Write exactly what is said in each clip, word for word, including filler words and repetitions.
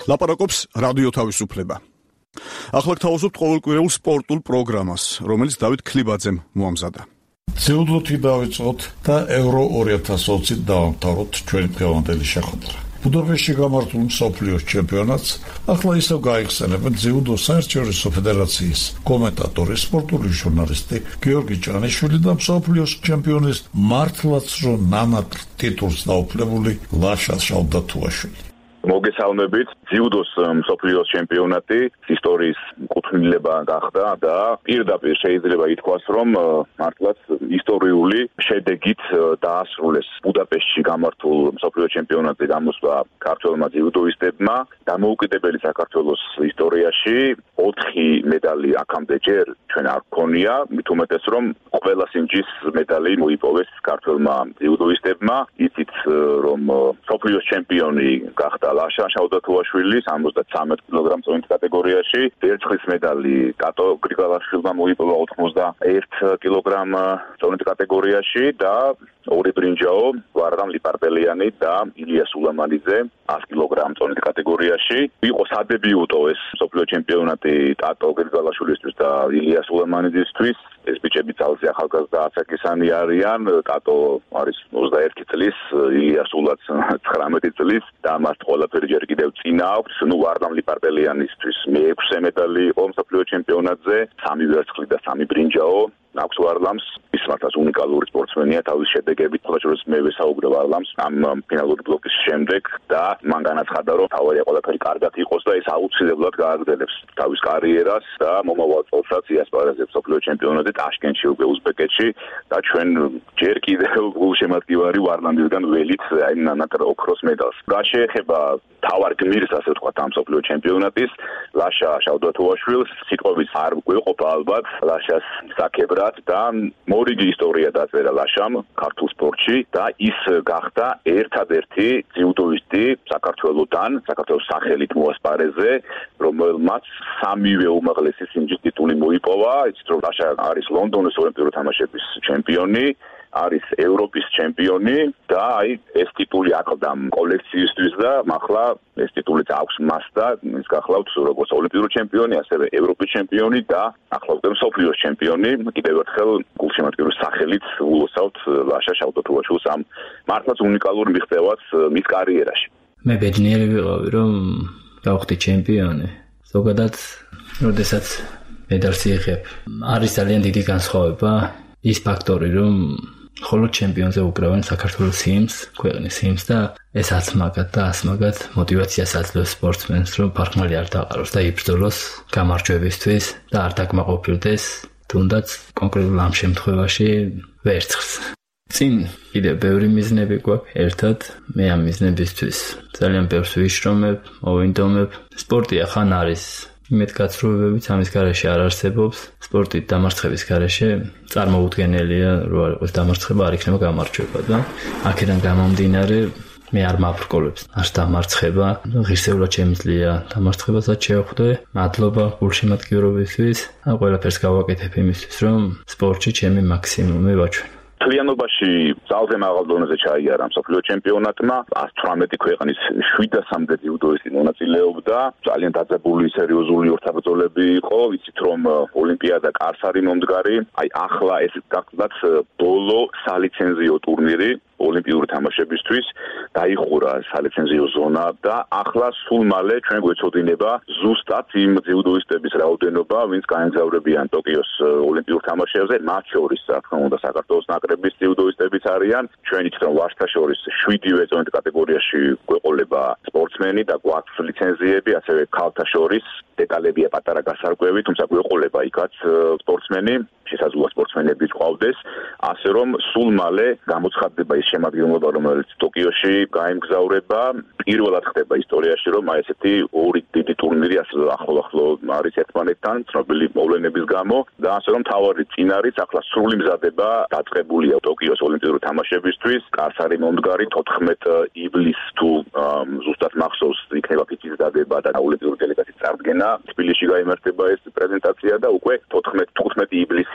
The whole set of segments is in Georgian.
ლაპარაკობს რადიო თავისუფლება. ახლა გთავაზობთ ყოველკვირეულ სპორტულ პროგრამას, რომელიც დავით ქლიბაძემ მოამზადა. ძიუდოთი დავიწყოთ და ევრო ორი ათას ოცით დავამთავროთ ჩვენი დღევანდელი შეხვედრა. ბუდაპეშტში გამართულ მსოფლიოს ჩემპიონატს ახლა ისევ გაიხსენებენ ძიუდოს საერთაშორისო ფედერაციის კომენტატორი, სპორტული ჟურნალისტი გიორგი ჭანიშვილი და მსოფლიოს ჩემპიონის მართლაც რომ ნანატ ტიტულს დაუფლებული ლაშა შალდათუაშვილი. მოგესალმებით. ძიუდოს მსოფლიოს ჩემპიონატი ისტორიის კუთვნილება გახდა და პირდაპირ შეიძლება ითქვას, რომ მართლაც ისტორიული შედეგით დაასრულეს ბუდაპეშტში გამართულ მსოფლიოს ჩემპიონატზე გამოსვლა ქართველმა ძიუდოისტებმა. დამოუკიდებელი საქართველოს ისტორიაში ოთხი медали აქამდე ჯერ ჩვენ არ გქონია, მით უმეტეს რომ ყველა სიმჯის медали მოიპოვეს ქართველმა ძიუდოისტებმა. იცით რომ მსოფლიოს ჩემპიონი გახდა ლაშა შალდათუაშვილი სამოცდათრამეტ კილოგრამ წონით კატეგორიაში, ვერცხლის медали ტატო გრიგალაშვილმა მოიპოვა ოთხმოცდაერთ კილოგრამ წონით კატეგორიაში და ორი ბრინჯაო ვარდამ ლიპარდელიანი და ილია სულამანიძე ას კილოგრამ წონით კატეგორიაში. იყო სადებიუტო ეს მსოფლიო ჩემპიონატი ტატო გრიგალაშვილისთვის და ილია სულამანიძისთვის. ეს ბიჭები ძალზე ახალგაზრდა ასაკისანი არიან. ტატო არის ოცდაერთი წლის, ილია სულაც ცხრამეტი წლის და მას ყველაფერი ჯერ კიდევ წინა აქვს. ნუ ვარდამ ლიპარდელიანისთვის მეექვსე медали იყო მსოფლიო ჩემპიონატზე, სამი ვერცხლი და სამი ბრინჯაო აქვს ვარლამს. ის მართლაც უნიკალური სპორტსმენია თავის შედეგებით, ხოლმე მე ვესაუბრე ვარლამს ამ ფინალური ბლოკის შემდეგ და მან განაცხადა, რომ თავარია ყველაფერი კარგად იყოს და ეს აუცილებლად გააგრძელებს თავის კარიერას და მომავალ წელსაც იასპარეზებს მსოფლიო ჩემპიონატზე ტაშკენტში, უკვე უზბეკეთში და ჩვენ ჯერ კიდევ გულშემატკივარი ვარლამისგან ველით აი ნანატ ოქროს მედალს. რა შეეხება თავარ გმირს, ასე ვთქვათ, ამ მსოფლიო ჩემპიონატის, ლაშა შალდათუაშვილს სიტყვებით არ გვეყოფა ალბათ ლაშას საკებრად და მორიგი ისტორია დაწერა ლაშამ ქართულ სპორტში და ის გახდა ერთადერთი ძიუდოისტი საქართველოსთან, საქართველოს სახელით მოასპარეზე, რომელმაც სამივე უმაღლესი სიმჯის ტიტული მოიპოვა. იცით რომ ლაშა არის ლონდონის ოლიმპიური თამაშების ჩემპიონი, არის ევროპის ჩემპიონი და აი ეს ტიტული აკლდა კოლექციისთვის და ახლა ეს ტიტულიც აქვს მას და ის გახლავთ როგორც ოლიმპიური ჩემპიონი, ასევე ევროპის ჩემპიონი და ახლა უკვე მსოფლიოს ჩემპიონი. კიდევ ერთხელ გულშემატკივრის სახელით ულოცავთ ლაშა შალდათუაშვილს ამ მართლაც უნიკალურ მიღწევას მის კარიერაში. მე ბედნიერი ვიყავი რომ გავხდი ჩემპიონი. ზოგადად, როდესაც მედალს იღებ, არის ძალიან დიდი განსხვავება ის ფაქტორი, რომ ხოლო ჩემპიონზე უკრავენ საქართველოს სიმს, ქვეყნის სიმს და ეს აცმაგად და ასმაგად მოტივაციას აძლევს სპორტსმენს, რომ ფარგლი არ დაყაროს და იბრძოლოს გამარჯვებისთვის და არ დაკმაყოფილდეს, თუნდაც კონკრეტულ ამ შემთხვევაში ვერცხლს. წინ კიდევ ბევრი მიზნები გვაქვს ერთად, მე ამ მიზნებისთვის ძალიან ბევრს ვიშრომებ, მოვინდომებ. სპორტი ახან არის იმედგაცრუებებით ამის გარეშე არ არსებობს. სპორტით დამარცხების გარეშე წარმოუდგენელია, რომ არ იყოს დამარცხება, არ იქნება გამარჯვება და აქედან გამომდინარე მე არ მაბრკოლებს არ დამარცხება. ღირსეულად შემიძლია დამარცხებასაც შევხვდე. მადლობა გულშემატკივრობისთვის. ყველაფერს გავაკეთებ იმისთვის, რომ სპორტში ჩემი მაქსიმუმი ვაჩვენო. მთლიანობაში ძალზე მაღალ დონეზე ჩაიარა მსოფლიო ჩემპიონატმა. ას თვრამეტი ქვეყნის შვიდასამდე ძიუდოისტი მონაწილეობდა. ძალიან დაძაბული სერიოზული ორთაბრძოლები იყო. ვიცით რომ ოლიმპიადა კარს არის მომდგარი. აი ახლა ეს გახლდათ ბოლო სალიცენზიო ტურნირი ოლიმპიური თამაშებისთვის დაიხურა სალიცენზიო ზონა და ახლა სულ მალე ჩვენ გვეცოდინება ზუსტად იმ ძიუდოისტების რაოდენობა, ვინც გაემგზავრებიან ტოკიოს ოლიმპიურ თამაშებზე, მათ შორის რა თქმა უნდა საქართველოს ნაკრების ძიუდოისტებიც არიან. ჩვენ იცით რომ ვარსთა შორის შვიდივე წონით კატეგორიაში გვეყოლება სპორტსმენი და გვაქვს ლიცენზიები, ასევე ქალთა შორის დეტალებია პატარა გასარკვევი, თუმცა გვეყოლება იქაც სპორტსმენი, შესაძლოა სპორტსმენებიც ყავდეს, ასე რომ სულ მალე გამოცხადდება ის შემადგენლობა, რომელიც ტოკიოში გაემგზავრება. პირველად ხდება ისტორიაში, რომ აი ესეთი ორი დიდი ტურნირი ახლო-ახლო არის ერთმანეთთან, ცნობილი მოვლენების გამო და ასე რომ თავარი წინ არის, ახლა სრული მზადება დაწყებულია ტოკიოს ოლიმპიური თამაშებისთვის. კარს არის მომდგარი თოთხმეტ ივლისს თუ ზუსტად მახსოვს იქნება ფიცის დადება და ოლიმპიური დელეგაციის წარდგენა. თბილისში გაიმართება ეს პრეზენტაცია და უკვე თოთხმეტ თხუთმეტი ივლისი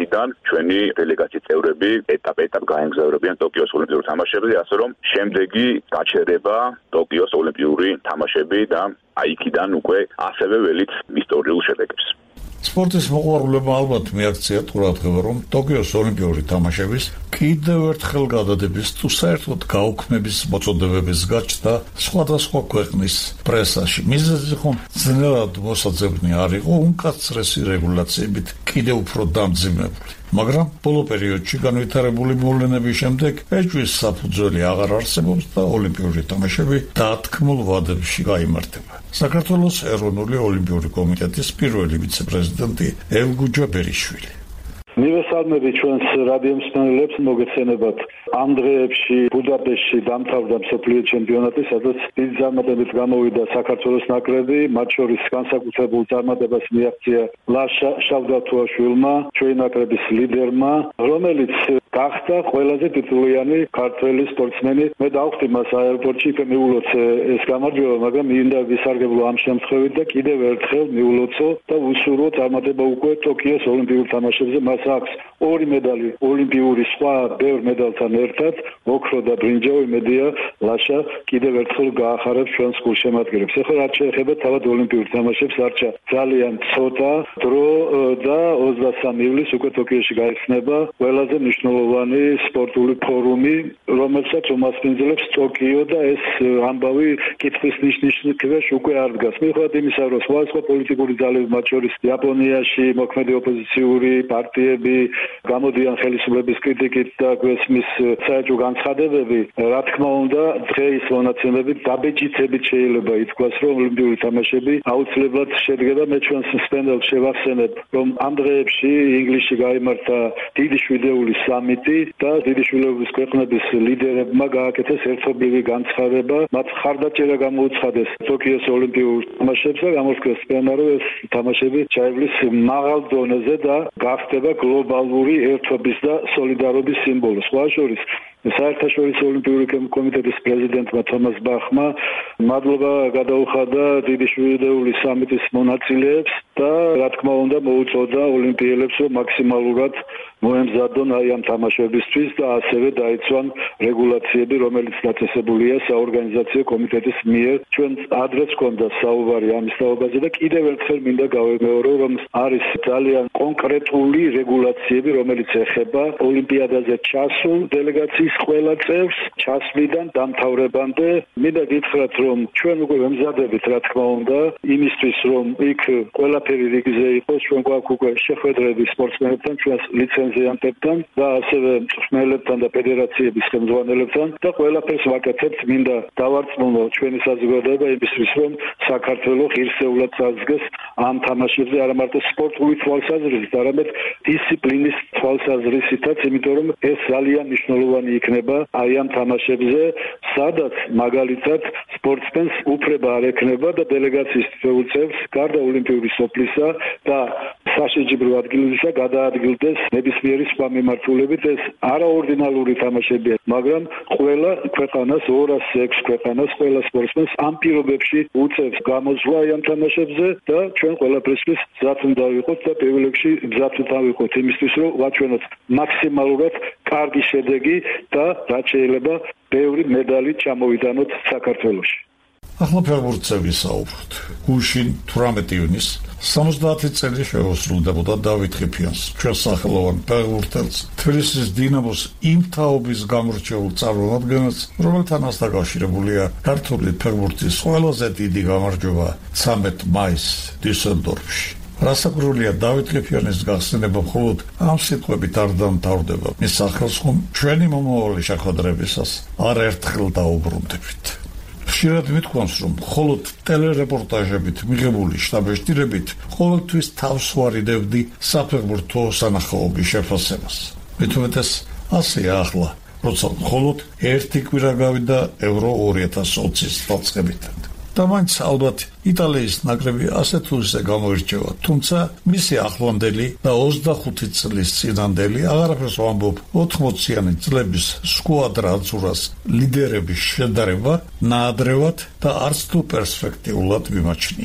ოთხიდან ჩვენი დელეგაციის წევრები ეტაპ-ეტაპ გაემგზავრებიან ტოკიოს ოლიმპიურ თამაშებზე, ასე რომ შემდეგი გაჩერება ტოკიოს ოლიმპიური თამაშები და აი იქიდან უკვე ასევე ველით ისტორიულ შედეგებს. სპორტის მოყვარულებმა ალბათ მიაქციათ ყურადღება, რომ ტოკიოს ოლიმპიური თამაშების კიდევ ერთხელ გადადების თუ საერთოდ გაუქმების მოწოდებების გაჩნდა სხვადასხვა ქვეყნის პრესაში. მიზეზი ხომ ძნელად მოსაძებნი არ იყო უმკაცრესი რეგულაციებით კიდევ უფრო დამძიმებული. მაგრამ ბოლო პერიოდში განვითარებული მოვლენების შემდეგ ეჭვის საფუძველი აღარ არსებობს და ოლიმპიური თამაშები დათქმულ ვადებში გაიმართება. საქართველოს ეროვნული ოლიმპიური კომიტეტის პირველი ვიცე-პრეზიდენტი ელგუჯა ბერიშვილი. მივესალმები ჩვენს რადიო მსმენელებს, მოგეცემებათ ამ დღეებში ბუდაპეშტში დამთავრდა მსოფლიო ჩემპიონატი, სადაც დიდი წარმატებით გამოვიდა საქართველოს ნაკრები, მათ შორის განსაკუთრებულ წარმატებას მიაღწია ლაშა შავდათუაშვილმა, ჩვენი ნაკრების ლიდერმა, რომელიც გახდა ყველაზე ტიტულიანი ქართველი სპორტსმენი. მე დავხვდი მას აეროპორტში, იქ მიულოცე ეს გამარჯვება, მაგრამ მინდა ვისარგებლო ამ შემთხვევით და კიდევ ერთხელ მიულოცო და უსურვო წარმატება უკვე ტოკიოს ოლიმპიურ თამაშებზე. მას აქვს ორი медали ოლიმპიური სხვა ბევრ медалთან ერთად, ოქრო და ბრინჯაო. იმედია ლაშა კიდევ ერთხელ გაახარებს ჩვენს გულშემატკივრებს. ეხლა რაც შეეხება თავად ოლიმპიურ თამაშებს, არჩა ძალიან ცოტა დრო და ოცდასამი ივლისს უკვე ტოკიოში გაიხსნება ყველაზე მნიშვნელოვანი სპორტული ფორუმი, რომელსაც უმასპინძლებს ტოკიო და ეს ამბავი კითხვის ნიშნის ქვეშ უკვე არ დგას. მიუხედავად იმისა, რომ სხვადასხვა პოლიტიკური ძალები, მათ შორის იაპონიაში მოქმედი ოპოზიციური პარტიები გამოდიან ხელისუფლების კრიტიკით და გვესმის საერთო განცხადებები, რა თქმა უნდა, დღეის მონაცემებით დაბეჭდებით შეიძლება ითქვას, რომ ოლიმპიური თამაშები აუცილებლად შედგება. მე ჩვენს მსმენელს შევახსენებ, რომ ამ დღეებში ინგლისში გაიმართა დიდი შვიდეული სამიტი და დიდი შვიდობის ქვეყნების ლიდერებმა გააკეთეს ერთობლივი განცხადება, მათ ხარდაჭერა გამოუცხადეს ტოკიოს ოლიმპიურ თამაშებს და გამოსცეს სცენა, რომ ეს თამაშები ჩაივლის მაღალ დონეზე და გახდება გლობალური ერთობის და სოლიდარობის სიმბოლო. სხვა შორის საერთაშორისო ოლიმპიური კომიტეტის პრეზიდენტმა თომას ბახმა მადლობა გადაუხადა დიდი შვიდეული სამიტის მონაწილეებს და რა თქმა უნდა მოუწოდა ოლიმპიელებს, რომ მაქსიმალურად მოემზადონ აი ამ თამაშებისთვის და ასევე დაიცვან რეგულაციები, რომელიც დაწესებულია საორგანიზაციო კომიტეტის მიერ. ჩვენ ადრეც ჰქონდა საუბარი ამის თაობაზე და კიდევ ერთხელ მინდა გავემეორო, რომ არის ძალიან კონკრეტული რეგულაციები, რომელიც ეხება ოლიმპიადაზე ჩასულ დელეგაციის ყველა წევრს ჩასვლიდან დამთავრებამდე. მინდა გითხრათ, რომ ჩვენ უკვე ვემზადებით, რა თქმა უნდა, იმისთვის, რომ იქ ყველაფერი რიგზე იყოს, ჩვენ გვაქვს უკვე შეხვედრები სპორტსმენებთან, ჩვენს ლიცენზიანტებთან და ასევე მწვრთნელებთან და ფედერაციების ხელმძღვანელებთან და ყველაფერს ვაკეთებთ. მინდა დავარწმუნო ჩვენი საზოგადოება იმისთვის, რომ საქართველო ღირსეულად წარსდგეს ამ თამაშებზე, არა მარტო სპორტული თვალსაზრისით, არამედ დისციპლინის თვალსაზრისითაც, იმიტომ რომ ეს ძალიან მნიშვნელოვანი იქნება აი ამ თამაშებზე, სადაც მაგალითად სპორტსმენს უფლება არ ექნება და დელეგაციის თითოეულ წევრს გარდა ოლიმპიური სოფლისა და საშეჯიბრო ადგილისა გადაადგილდეს ნებისმიერი სხვა მიმართულებით. ეს არაორდინალური თამაშებია, მაგრამ ყველა ქვეყანას, ორასი ექვსი ქვეყანას, ყველა სპორტსმენს ამ პირობებში უწევს გამოსვლა აი ამ თამაშებზე და ჩვენ ყველაფერთვის მზად უნდა ვიყოთ და პირველ რიგში მზად უნდა ვიყოთ იმისთვის, რომ ვაჩვენოთ მაქსიმალურად კარგი შედეგი და რაც შეიძლება ბევრი медали ჩამოვიტანოთ საქართველოში. ახლა ფეხბურთზე ვისაუბროთ. გუშინ თვრამეტი ივნისს სამოცდაათი წელი შეუსრულდებოდა დავით ყიფიანს, ჩვენს სახელოვან ფეხბურთელს, თბილისის დინამოს იმ თაობის გამორჩეულ წარმომადგენელს, რომელთანაც დაკავშირებულია ქართული ფეხბურთის ყველაზე დიდი გამარჯვება ცამეტ მაისს დიუსელდორფში. რასაკვირველია, დავით ყიფიანის გახსენება მხოლოდ ამ სიტყვებით არ დამთავრდება. მის სახელს ხომ ჩვენი მომავალი შეხვედრებისას არაერთხელ დაუბრუნდებით. ხშირად მithქვამს, რომ მხოლოდ ტელერეპორტაჟებით მიღებული შტაბეჭდილებით ყოველთვის თავს ვარიდებდი საფეხბურთო სანახაობის შეფასებას. მით უმეტეს ასეა ახლა, როცა მხოლოდ ერთი კვირა გავიდა ევრო ორი ათას ოცის დაწყებიდან. და მაინც ალბათ იტალიის ნაკრები ასე თუ ისე გამოირჩევა, თუმცა მისი ახლანდელი და ოცდახუთი წლის წინანდელი აღარაფერს ვამბობ ოთხმოციანი წლების სკუადრა აზურას ლიდერების შედარება ნაადრევად და არც თუ პერსპექტიულად მიმაჩნია.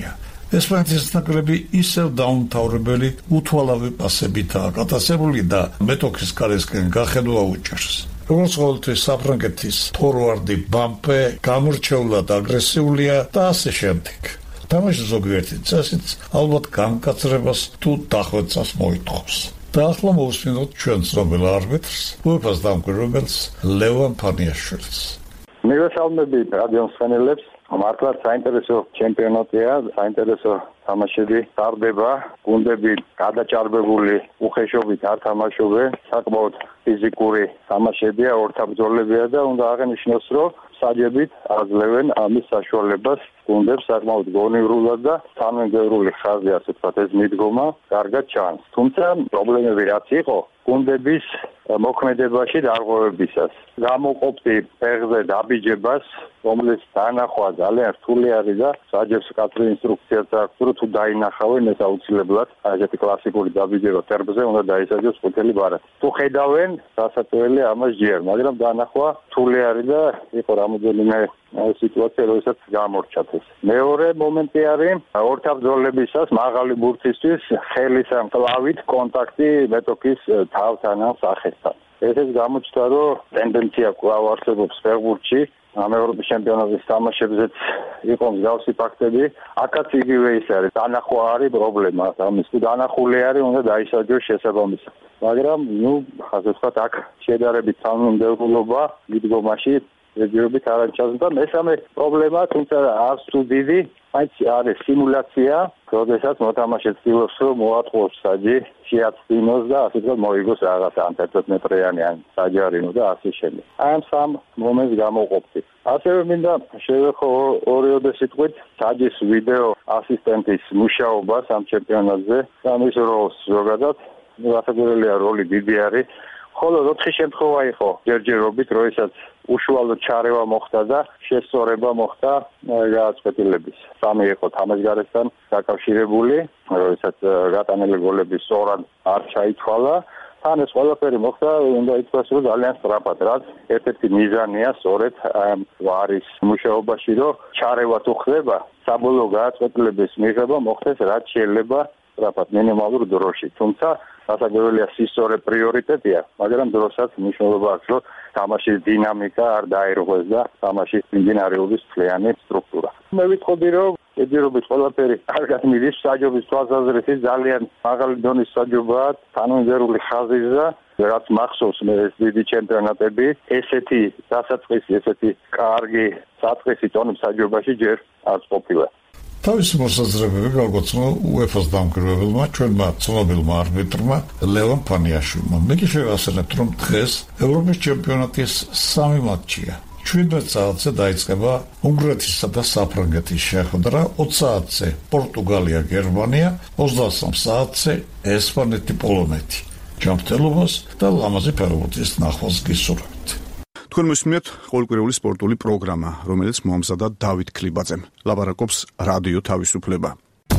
ესპანეთის ნაკრები ისევ დაუმთავრებელი უთვალავი პასებითაა გატაცებული და მეტოქის კარისკენ გახედვა უჭერს. როგორც ყოველთვის საფრანგეთის ფორვარდი ბამპე გამორჩეულად აგრესიულია და ასე შემდეგ. თამაშის ზოგიერთი წესით ალბათ განკაცრებას თუ დახვეწას მოითხოვს. და ახლა მოვუსმინოთ ჩვენ ცნობილ არბიტრს, უეფას დამკვირვებელს ლევან ფანიაშვილს. მივესალმები რადიოს მსმენელებს. მართლაც საინტერესო ჩემპიონატია, საინტერესო თამაშები ტარდება, გუნდები გადაჭარბებული უხეშობით არ თამაშობენ, საკმაოდ ფიზიკური თამაშებია, ორთაბრძოლებია და უნდა აღინიშნოს, რომ საჯებით აძლევენ ამის საშუალებას გუნდებს საკმაოდ გონივრულად და თანმიმდევრული ხაზი, ასე ვთქვათ, ეს მიდგომა კარგად ჩანს. თუმცა პრობლემები რაც იყო, გუნდების მოქმედებაში დარღვევებისას. გამოყოფდი ფეხზე დაბიჯებას, რომელიც დაანახვა ძალიან რთული არის და საჯებს კაცრი ინსტრუქციაც აქვს, რომ თუ დაინახავენ ეს აუცილებლად ასეთი კლასიკური დაბიჯება ფეხზე უნდა დაისაჯოს ყვითელი ბარათი. თუ ხედავენ, დასაწყებელი ამას ჯერ, მაგრამ დაანახვა რთული არის და იყო რამოდენიმე სიტუაცია, როდესაც გამორჩათ ეს. მეორე მომენტი არის ორთაბრძოლებისას მაღალი ბურთისთვის ხელის ან კლავით კონტაქტი მეტოქის თავთან ან სახესთან. ესეც გამოჩნდა, რომ ტენდენცია კვლავ არსებობს ფეხბურთში. ამ ევროპის ჩემპიონატის თამაშებზეც იყო მსგავსი ფაქტები. აქაც იგივე ის არის, დანახვა არის პრობლემა. ამის თუ დანახული არის, უნდა დაისაჯოს შესაბამისად. მაგრამ, ნუ, ასე ვთქვათ, აქ შედარებით თანმიმდევრულობა მიდგომაში რეგიონებით არ ჩანდა. მესამე პრობლემა, თუმცა არც თუ დიდი, მაინც არის სიმულაცია, როდესაც მოთამაშე ცდილობს, რომ მოატყუოს საჯი, შეაცდინოს და ასე ვთქვათ, მოიგოს რაღაცა ან ათი მეტრიანი ან საჯარიმო და ასე შემდეგ. აი ამ სამ მომენტს გამოყოფდი. ასევე მინდა შევეხო ორიოდე სიტყვით საჯის ვიდეო ასისტენტის მუშაობას ამ ჩემპიონატზე და მის როლს ზოგადად. გასაგებელია, როლი დიდი არის. ხოლო ოთხი შემთხვევა იყო ჯერჯერობით, როდესაც უშუალოდ ჩარევა მოხდა და შესწორება მოხდა გადაწყვეტილების. სამი იყო თამაშგარესთან დაკავშირებული, როდესაც გატანილი გოლები სწორად არ ჩაითვალა. თან ეს ყველაფერი მოხდა, უნდა ითქვას, რომ ძალიან სწრაფად, რაც ერთ-ერთი მიზანია სწორედ ამ ვარის მუშაობაში, რომ ჩარევა თუ ხდება, საბოლოო გადაწყვეტილების მიღება მოხდეს რაც შეიძლება სწრაფად, მინიმალურ დროში. თუმცა გასაგებელია სისწორე პრიორიტეტია, მაგრამ დროსაც მნიშვნელობა აქვს, რომ თამაშის დინამიკა არ დაერღვეს და თამაშის მიმდინარეობის მთლიანი სტრუქტურა. მე ვიტყოდი, რომ ეძირობით ყველაფერი კარგად მიდის, საჯობის თვალსაზრისით ძალიან მაღალი დონის საჯობაა, თანმიმდევრული ხაზის და რაც მახსოვს მე ეს დიდი ჩემპიონატები, ესეთი დასაწყისი, ესეთი კარგი საწყისი დონის საჯობაში ჯერ არც ყოფილა. თავისი მოსაზრებები გავგოცნო უეფას დამკვირვებელმა, ჩვენმა ცნობილმა არბიტრმა ლევან ფანიაშვილმა. მე კი შევასწრებთ, რომ დღეს ევროპის ჩემპიონატის სამი მატჩია. შვიდმეტ საათზე დაიწყება უნგრეთისა და საფრანგეთის შეხვედრა, ოცი საათზე პორტუგალია, გერმანია, ოცდასამ საათზე ესპანეთი, პოლონეთი. ჯანმრთელობას და ლამაზი ფეხბურთის ნახვას გისურვებთ. თქვენ მოსმენთ ყოველკვირეული სპორტული პროგრამა, რომელიც მოამზადა დავით ქლიბაძემ. ლაპარაკობს რადიო თავისუფლება.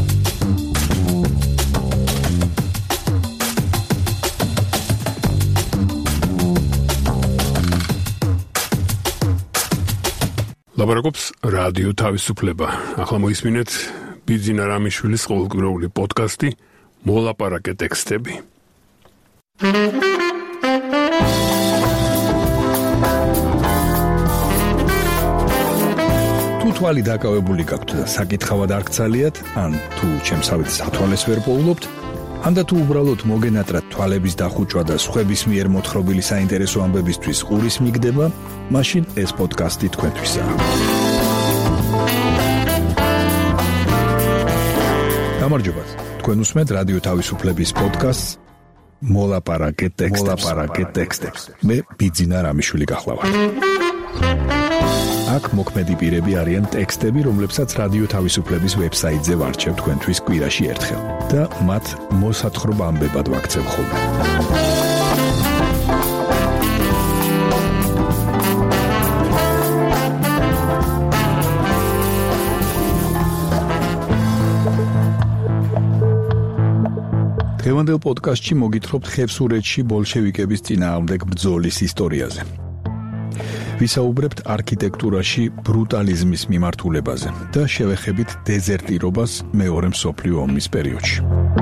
ლაპარაკობს რადიო თავისუფლება. ახლა მოისმინეთ ბიძინა რამიშვილის ყოველკვირეული პოდკასტი მოლაპარაკე ტექსტები. თუ თვალი დაკავებული გაქვთ და საკითხავად არ გცალიათ, ან თუ ჩემსავით სათვალეს ვერ პოულობთ, ან და თუ უბრალოდ მოგენატრათ თვალების დახუჭვა და სხვების მიერ მოთხრობილი საინტერესო ამბებისთვის ყურის მიგდება, მაშინ ეს პოდკასტი თქვენთვისაა. გამარჯობათ, თქვენ უსმენთ რადიო თავისუფლების პოდკასტს მოლაპარაკე ტექსტებს. მე ბიძინა რამიშვილი გახლავართ. აქ მოქმედი პირები არიან ტექსტები, რომლებსაც რადიო თავისუფლების ვებსაიტზე ვარჩევ თქვენთვის კვირაში ერთხელ და მათ მოსათხრობ ამბებად ვაქცევ ხოლმე. დღევანდელ პოდკასტში მოგითხრობთ ხევსურეთში ბოლშევიკების წინააღმდეგ ბრძოლის ისტორიაზე. ვისაუბრებთ არქიტექტურაში ბრუტალიზმის მიმართულებაზე და შევეხებით დეზერტირობას მეორე მსოფლიო ომის პერიოდში.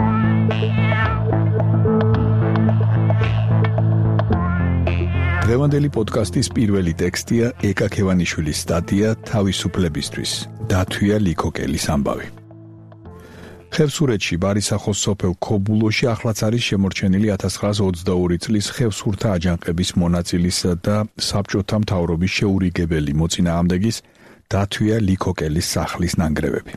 დღევანდელი პოდკასტის პირველი ტექსტია ეკა ქევანიშვილის სტატია თავისუფლებისთვის. დათვია ლიქოკელის ამბავი. ხევსურეთში ბარისახოს სოფელ ქობულოში ახლაც არის შემორჩენილი ათას ცხრაასი ოცდაორი წლის ხევსურთა აჯანყების მონაწილისა და საბჭოთა მთავრობის შეურიგებელი მოწინააღმდეგის დათვია ლიქოკელის სახლის ნანგრევები.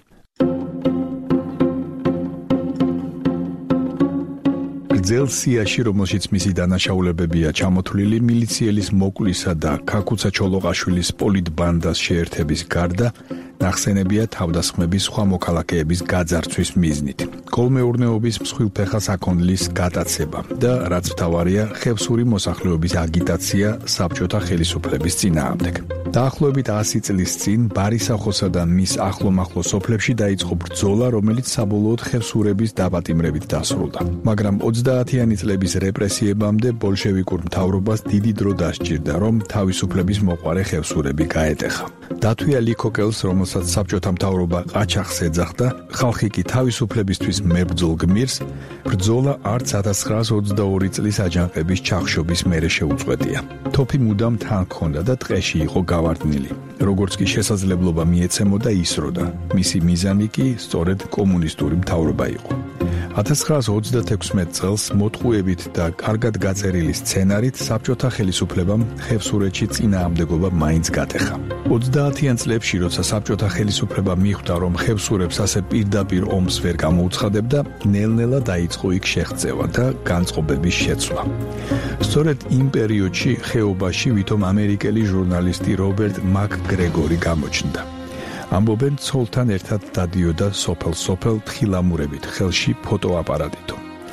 გრძელ სიაში, რომელშიც მისი დანაშაულებებია ჩამოთვლილი, მილიციელის მოკლისა და ქაქუცა ჩოლოყაშვილის პოლიტბანდას შეერთების გარდა ნახსენებია თავდასხმების სხვა მოქალაქეების გაძარცვის მიზნით. კოლმეურნეობის მსხვილფეხა საქონლის გატაცება და რაც მთავარია, ხევსური მოსახლეობის აგიტაცია საბჭოთა ხელისუფლების წინააღმდეგ. დაახლოებით ასი წლის წინ ბარისახოსა და მის ახლომახლო სოფლებში დაიწყო ბრძოლა, რომელიც საბოლოოდ ხევსურების დაპატიმრებით დასრულდა. მაგრამ ოცდაათიანი წლების რეპრესიებამდე ბოლშევიკურ მთავრობას დიდი დრო დასჭირდა, რომ თავისუფლების მოყვარე ხევსურები გაეტეხა. დათვია ლიქოკელს, რომელსაც საბჭოთა მთავრობა ყაჩაღს ეძახდა, ხალხი კი თავისუფლებისთვის მებრძოლ გმირს, ბრძოლა არც ათას ცხრაასი ოცდაორი წლის აჯანყების ჩახშობის მერე შეუწყვეტია. თოფი მუდამ თან ჰქონდა და ტყეში იყო გავარდნილი. როგორც კი შესაძლებლობა მიეცემოდა, ისროდა. მისი მიზანი კი სწორედ კომუნისტური მთავრობა იყო. ათას ცხრაასი ოცდათექვსმეტ წელს მოტყუებით და კარგად გაწერილი სცენარით საბჭოთა ხელისუფლებამ ხევსურეთში წინააღმდეგობა მაინც გატეხა. ოცდაათიან წლებში, როცა საბჭოთა ხელისუფლება მიხვდა, რომ ხევსურებს ასე პირდაპირ ომს ვერ გამოუცხადებდა, ნელ-ნელა დაიწყო იქ შეღწევა და განწყობების შეცვლა. სწორედ იმ პერიოდში ხეობაში ვითომ ამერიკელი ჟურნალისტი რობერტ მაკგრეგორი გამოჩნდა. ამბობენ, ცოლთან ერთად დადიოდა სოფელ-სოფელ თხილამურებით, ხელში ფოტოაპარატითო.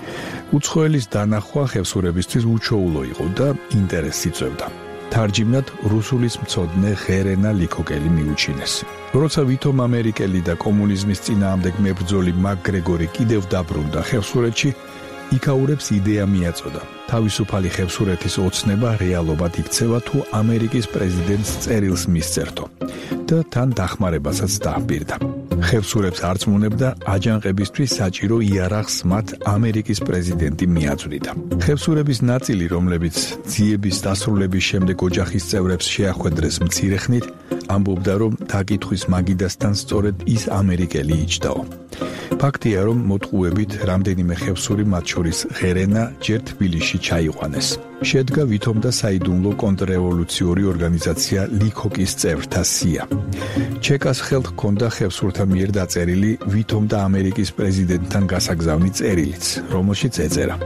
უცხოელის დანახვა ხევსურებისთვის უჩვეულო იყო და ინტერესს იწვევდა. თარჯიმნად რუსულის მცოდნე ღერენა ლიქოკელი მიუჩინეს. როცა ვითომ ამერიკელი და კომუნიზმის წინააღმდეგ მებრძოლი მაკგრეგორი კიდევ დაბრუნდა ხევსურეთში, იქაურებს იდეა მიაწოდა. თავისუფალი ხევსურეთის ოცნება რეალობად იქცევა თუ ამერიკის პრეზიდენტს წერილს მისწერთო და თან დახმარებასაც დაჰპირდა. ხევსურებს არწმუნებდა აჯანყებისთვის საჭირო იარაღს მათ ამერიკის პრეზიდენტი მიაწვდიდა. ხევსურების ნაწილი, რომლებიც ძიების დასრულების შემდეგ ოჯახის წევრებს შეახვედრეს მცირეხნით, ამბობდა, რომ დაკითხვის მაგიდასთან სწორედ ის ამერიკელი იჯდაო. ფაქტია, რომ მოტყუებით რამდენიმე ხევსური, მათ შორის ღერენა, ჯერ თბილისში ჩაიყვანეს. შედგა ვითომ და საიდუმლო კონტრრევოლუციური ორგანიზაცია ლიქოკის წევრთა სია. ჩეკას ხელთ ჰქონდა ხევსურთა მიერ დაწერილი ვითომ და ამერიკის პრეზიდენტთან გასაგზავნი წერილიც, რომელშიც ეწერა: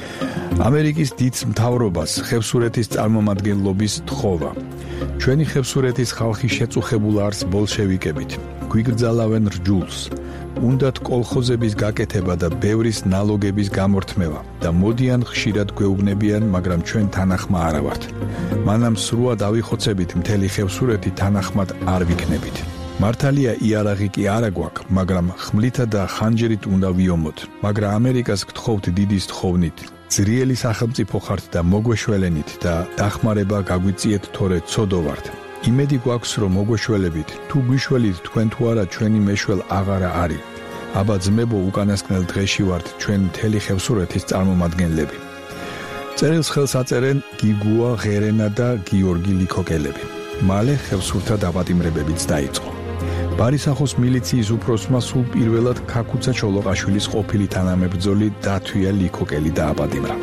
ამერიკის დიდ მთავრობას ხევსურეთის წარმომადგენლობის თხოვა. ჩვენი ხევსურეთის ხალხი შეწუხებულ არს ბოლშევიკებით. გვიგრძალავენ რჯულს. უნდათ კოლხოზების გაკეთება და ბევრის ნალოგების გამორთმევა და მოდიან ხშირად გვეუბნებიან, მაგრამ ჩვენ თანახმა არა ვართ. მანამ სრულად ავიხოცებით მთელი ხევსურეთი თანახმად არ ვიქნებით. მართალია იარაღი კი არა გვაქვს, მაგრამ ხმლითა და ხანჯერით უნდა ვიომოთ. მაგრამ ამერიკას გთხოვთ დიდის თხოვნით. ძლიერი სახელმწიფო ხართ და მოგვეშველენით და დახმარება გაგვიწიეთ, თორე ცოდო ვართ. იმედი გვაქვს, რომ მოგვეშველებით, თუ გვიშველით თქვენ თუ არა, ჩვენი მეშველ აღარა არის. აბა ძმებო, უკანასკნელ დღეში ვართ ჩვენ მთელი ხევსურეთის წარმომადგენლები. წერილს ხელს აწერენ გიგუა ღერენა და გიორგი ლიქოკელები. მალე ხევსურთა დაპატიმრებებიც დაიწყო. ბარისახოს მილიციის უფროსმა სულ პირველად ქაქუცა ჩოლოყაშვილის ყოფილი თანამებრძოლი დათვია ლიქოკელი დააპატიმრა.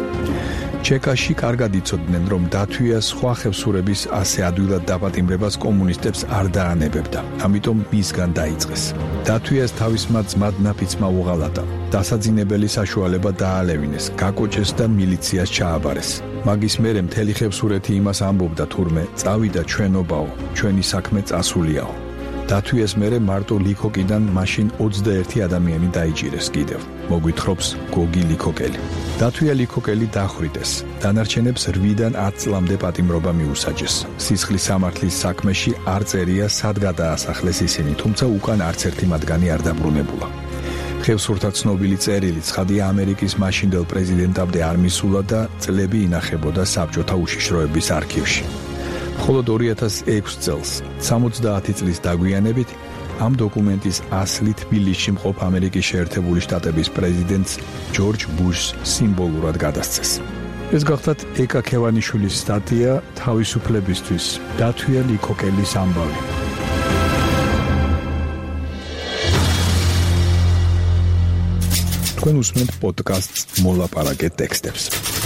ჩეკაში კარგად იცოდნენ, რომ დათვია სხვა ხევსურების ასე ადვილად დაპატიმრებას კომუნისტებს არ დაანებებდა, ამიტომ მისგან დაიწყეს. დათვიას თავისმა ძმად ნაფიცმა უღალატა. დასაძინებელი საშუალება დაალევინეს, გაკოჭეს და მილიციას ჩააბარეს. მაგის მერე მთელი ხევსურეთი იმას ამბობდა, თურმე წავიდა ჩვენობაო, ჩვენი საქმე წასულიაო. დათვიას მერე მარტო ლიქოკიდან მაშინ ოცდაერთი ადამიანი დაიჭირეს კიდევ. მოგვითხრობს გოგი ლიქოკელი. დათვია ლიქოკელი დახვრიტეს. დანარჩენებს რვიდან ათ წლამდე პატიმრობა მიუსაჯეს. სისხლის სამართლის საქმეში არ წერია სად გადაასახლეს ისინი, თუმცა უკან არც ერთი მათგანი არ დაბრუნებულა. ხევსურთა ცნობილი წერილი ცხადია ამერიკის მაშინდელ პრეზიდენტამდე არ მისულა და წლები ინახებოდა საბჭოთა უშიშროების არქივში. მხოლოდ ორი ათას ექვსი წელს, სამოცდაათი წლის დაგვიანებით, ამ დოკუმენტის ასლი თბილისში მყოფ ამერიკის შეერთებული შტატების პრეზიდენტს ჯორჯ ბუშს სიმბოლურად გადასცეს. ეს გახდათ ეკა ქევანიშვილის სტატია თავისუფლებისთვის დათვია ლიქოკელის ამბავი. თქვენ უსმენთ პოდკასტს მოლაპარაკე ტექსტებს.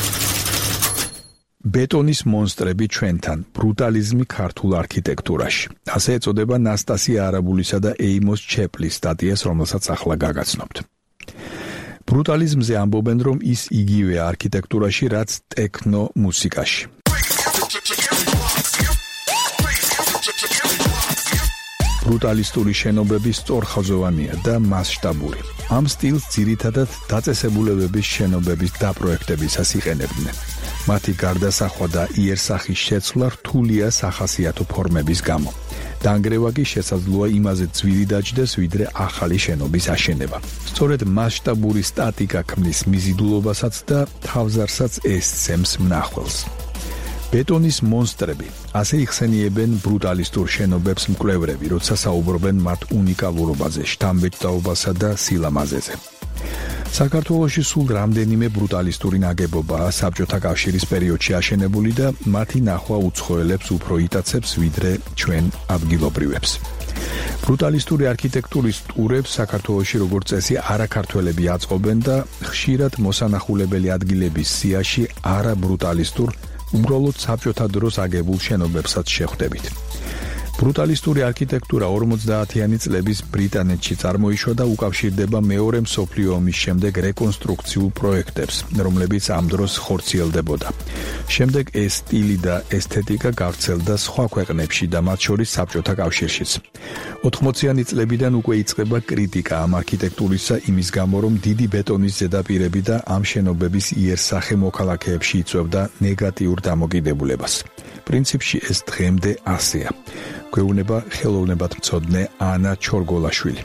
ბეტონის მონსტრები ჩვენთან, ბრუტალიზმი ქართულ არქიტექტურაში. ასე ეწოდება ნასტასია არაბულისა და ეიმოს ჩეპლის სტატიას, რომელსაც ახლა გაგაცნობთ. ბრუტალიზმზე ამბობენ, რომ ის იგივე არქიტექტურაში, რაც ტექნო მუსიკაში. ბრუტალისტური შენობები სწორხაზოვანია და მასშტაბური. ამ სტილს ძირითადად დაწესებულებების შენობების დაპროექტებისას იყენებდნენ. მათი გარდასახვა და იერსახის შეცვლა რთულია სახასიათო ფორმების გამო. დანგრევა კი შესაძლოა იმაზე ძვირი დაჯდეს, ვიდრე ახალი შენობის აშენება. სწორედ მასშტაბური სტატიკა ქმნის მიზიდულობასაც და თავზარსაც ესცემს მნახველს. ბეტონის მონსტრები ასე იხსენიებენ ბრუტალისტურ შენობებს მკვლევრები, როცა საუბრობენ მათ უნიკალურობაზე, შთამბეჭდაობასა და სილამაზეზე. საქართველოში სულ რამდენიმე ბრუტალისტური ნაგებობაა საბჭოთა კავშირის პერიოდში აშენებული და მათი ნახვა უცხოელებს უფრო იტაცებს, ვიდრე ჩვენ ადგილობრივებს. ბრუტალისტური არქიტექტურის ტურებს საქართველოში როგორც წესი არაქართველები აწყობენ და ხშირად მოსანახულებელი ადგილების სიაში არაბრუტალისტურ, უბრალოდ საბჭოთა დროს აგებულ შენობებსაც შეხვდებით. ბრუტალისტური არქიტექტურა ორმოცდაათიანი წლების ბრიტანეთში წარმოიშვა და უკავშირდება მეორე მსოფლიო ომის შემდეგ რეკონსტრუქციულ პროექტებს, რომლებიც ამ დროს ხორციელდებოდა. შემდეგ ეს სტილი და ესთეტიკა გავრცელდა სხვა ქვეყნებში და მათ შორის საბჭოთა კავშირშიც. ოთხმოციანი წლებიდან უკვე იწყება კრიტიკა ამ არქიტექტურისა იმის გამო, რომ დიდი ბეტონის ზედაპირები და ამ შენობების იერსახე მოქალაქეებში იწვევდა ნეგატიურ დამოკიდებულებას. პრინციპში ეს დღემდე ასეა. გვეუბნება ხელოვნებათმცოდნე ანა ჩორგოლაშვილი.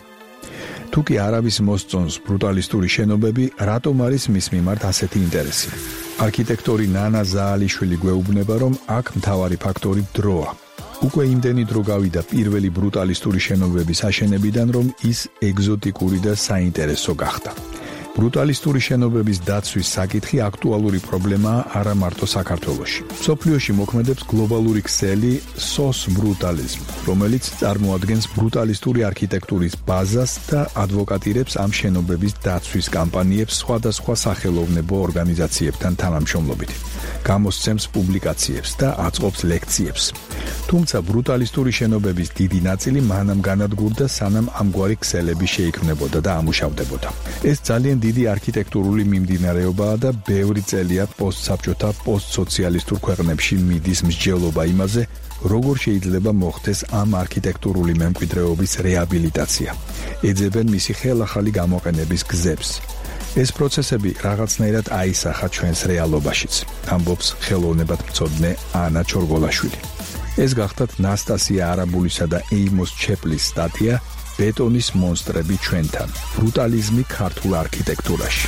თუ კი არავის მოსწონს ბრუტალისტური შენობები, რატომ არის მის მიმართ ასეთი ინტერესი? არქიტექტორი ნანა ზაალიშვილი გვეუბნება, რომ აქ მთავარი ფაქტორი დროა. უკვე იმდენი დრო გავიდა პირველი ბრუტალისტური შენობების აშენებიდან, რომ ის ეგზოტიკური და საინტერესო გახდა. ბრუტალისტური შენობების დაცვის საკითხი აქტუალური პრობლემაა არა მარტო საქართველოში. მსოფლიოში მოქმედებს გლობალური ქსელი სოს ბრუტალიზმ, რომელიც წარმოადგენს ბრუტალისტური არქიტექტურის ბაზას და ადვოკატირებს ამ შენობების დაცვის კამპანიებს სხვადასხვა სახელოვნებო ორგანიზაციებთან თანამშრომლობით. გამოსცემს პუბლიკაციებს და აწყობს ლექციებს. თუმცა ბრუტალისტური შენობების დიდი ნაწილი მანამ განადგურდა, სანამ ამგვარი ქსელები შეიქმნებოდა და ამუშავდებოდა. ეს ძალიან დიდი არქიტექტურული მიმდინარეობაა და ბევრი წელია პოსტსაბჭოთა პოსტსოციალისტურ ქვეყნებში მიდის მსჯელობა იმაზე, როგორ შეიძლება მოხდეს ამ არქიტექტურული მემკვიდრეობის რეაბილიტაცია. ეძებენ მისი ხელახალი გამოყენების გზებს. ეს პროცესები რაღაცნაირად აისახა ჩვენს რეალობაშიც, ამბობს ხელოვნებათმცოდნე ანა ჩორგოლაშვილი. ეს გახდათ ნასტასია არაბულისა და ეიმოს ჩეპლის სტატია ბეტონის მონსტრები ჩვენთან, ბრუტალიზმი ქართულ არქიტექტურაში.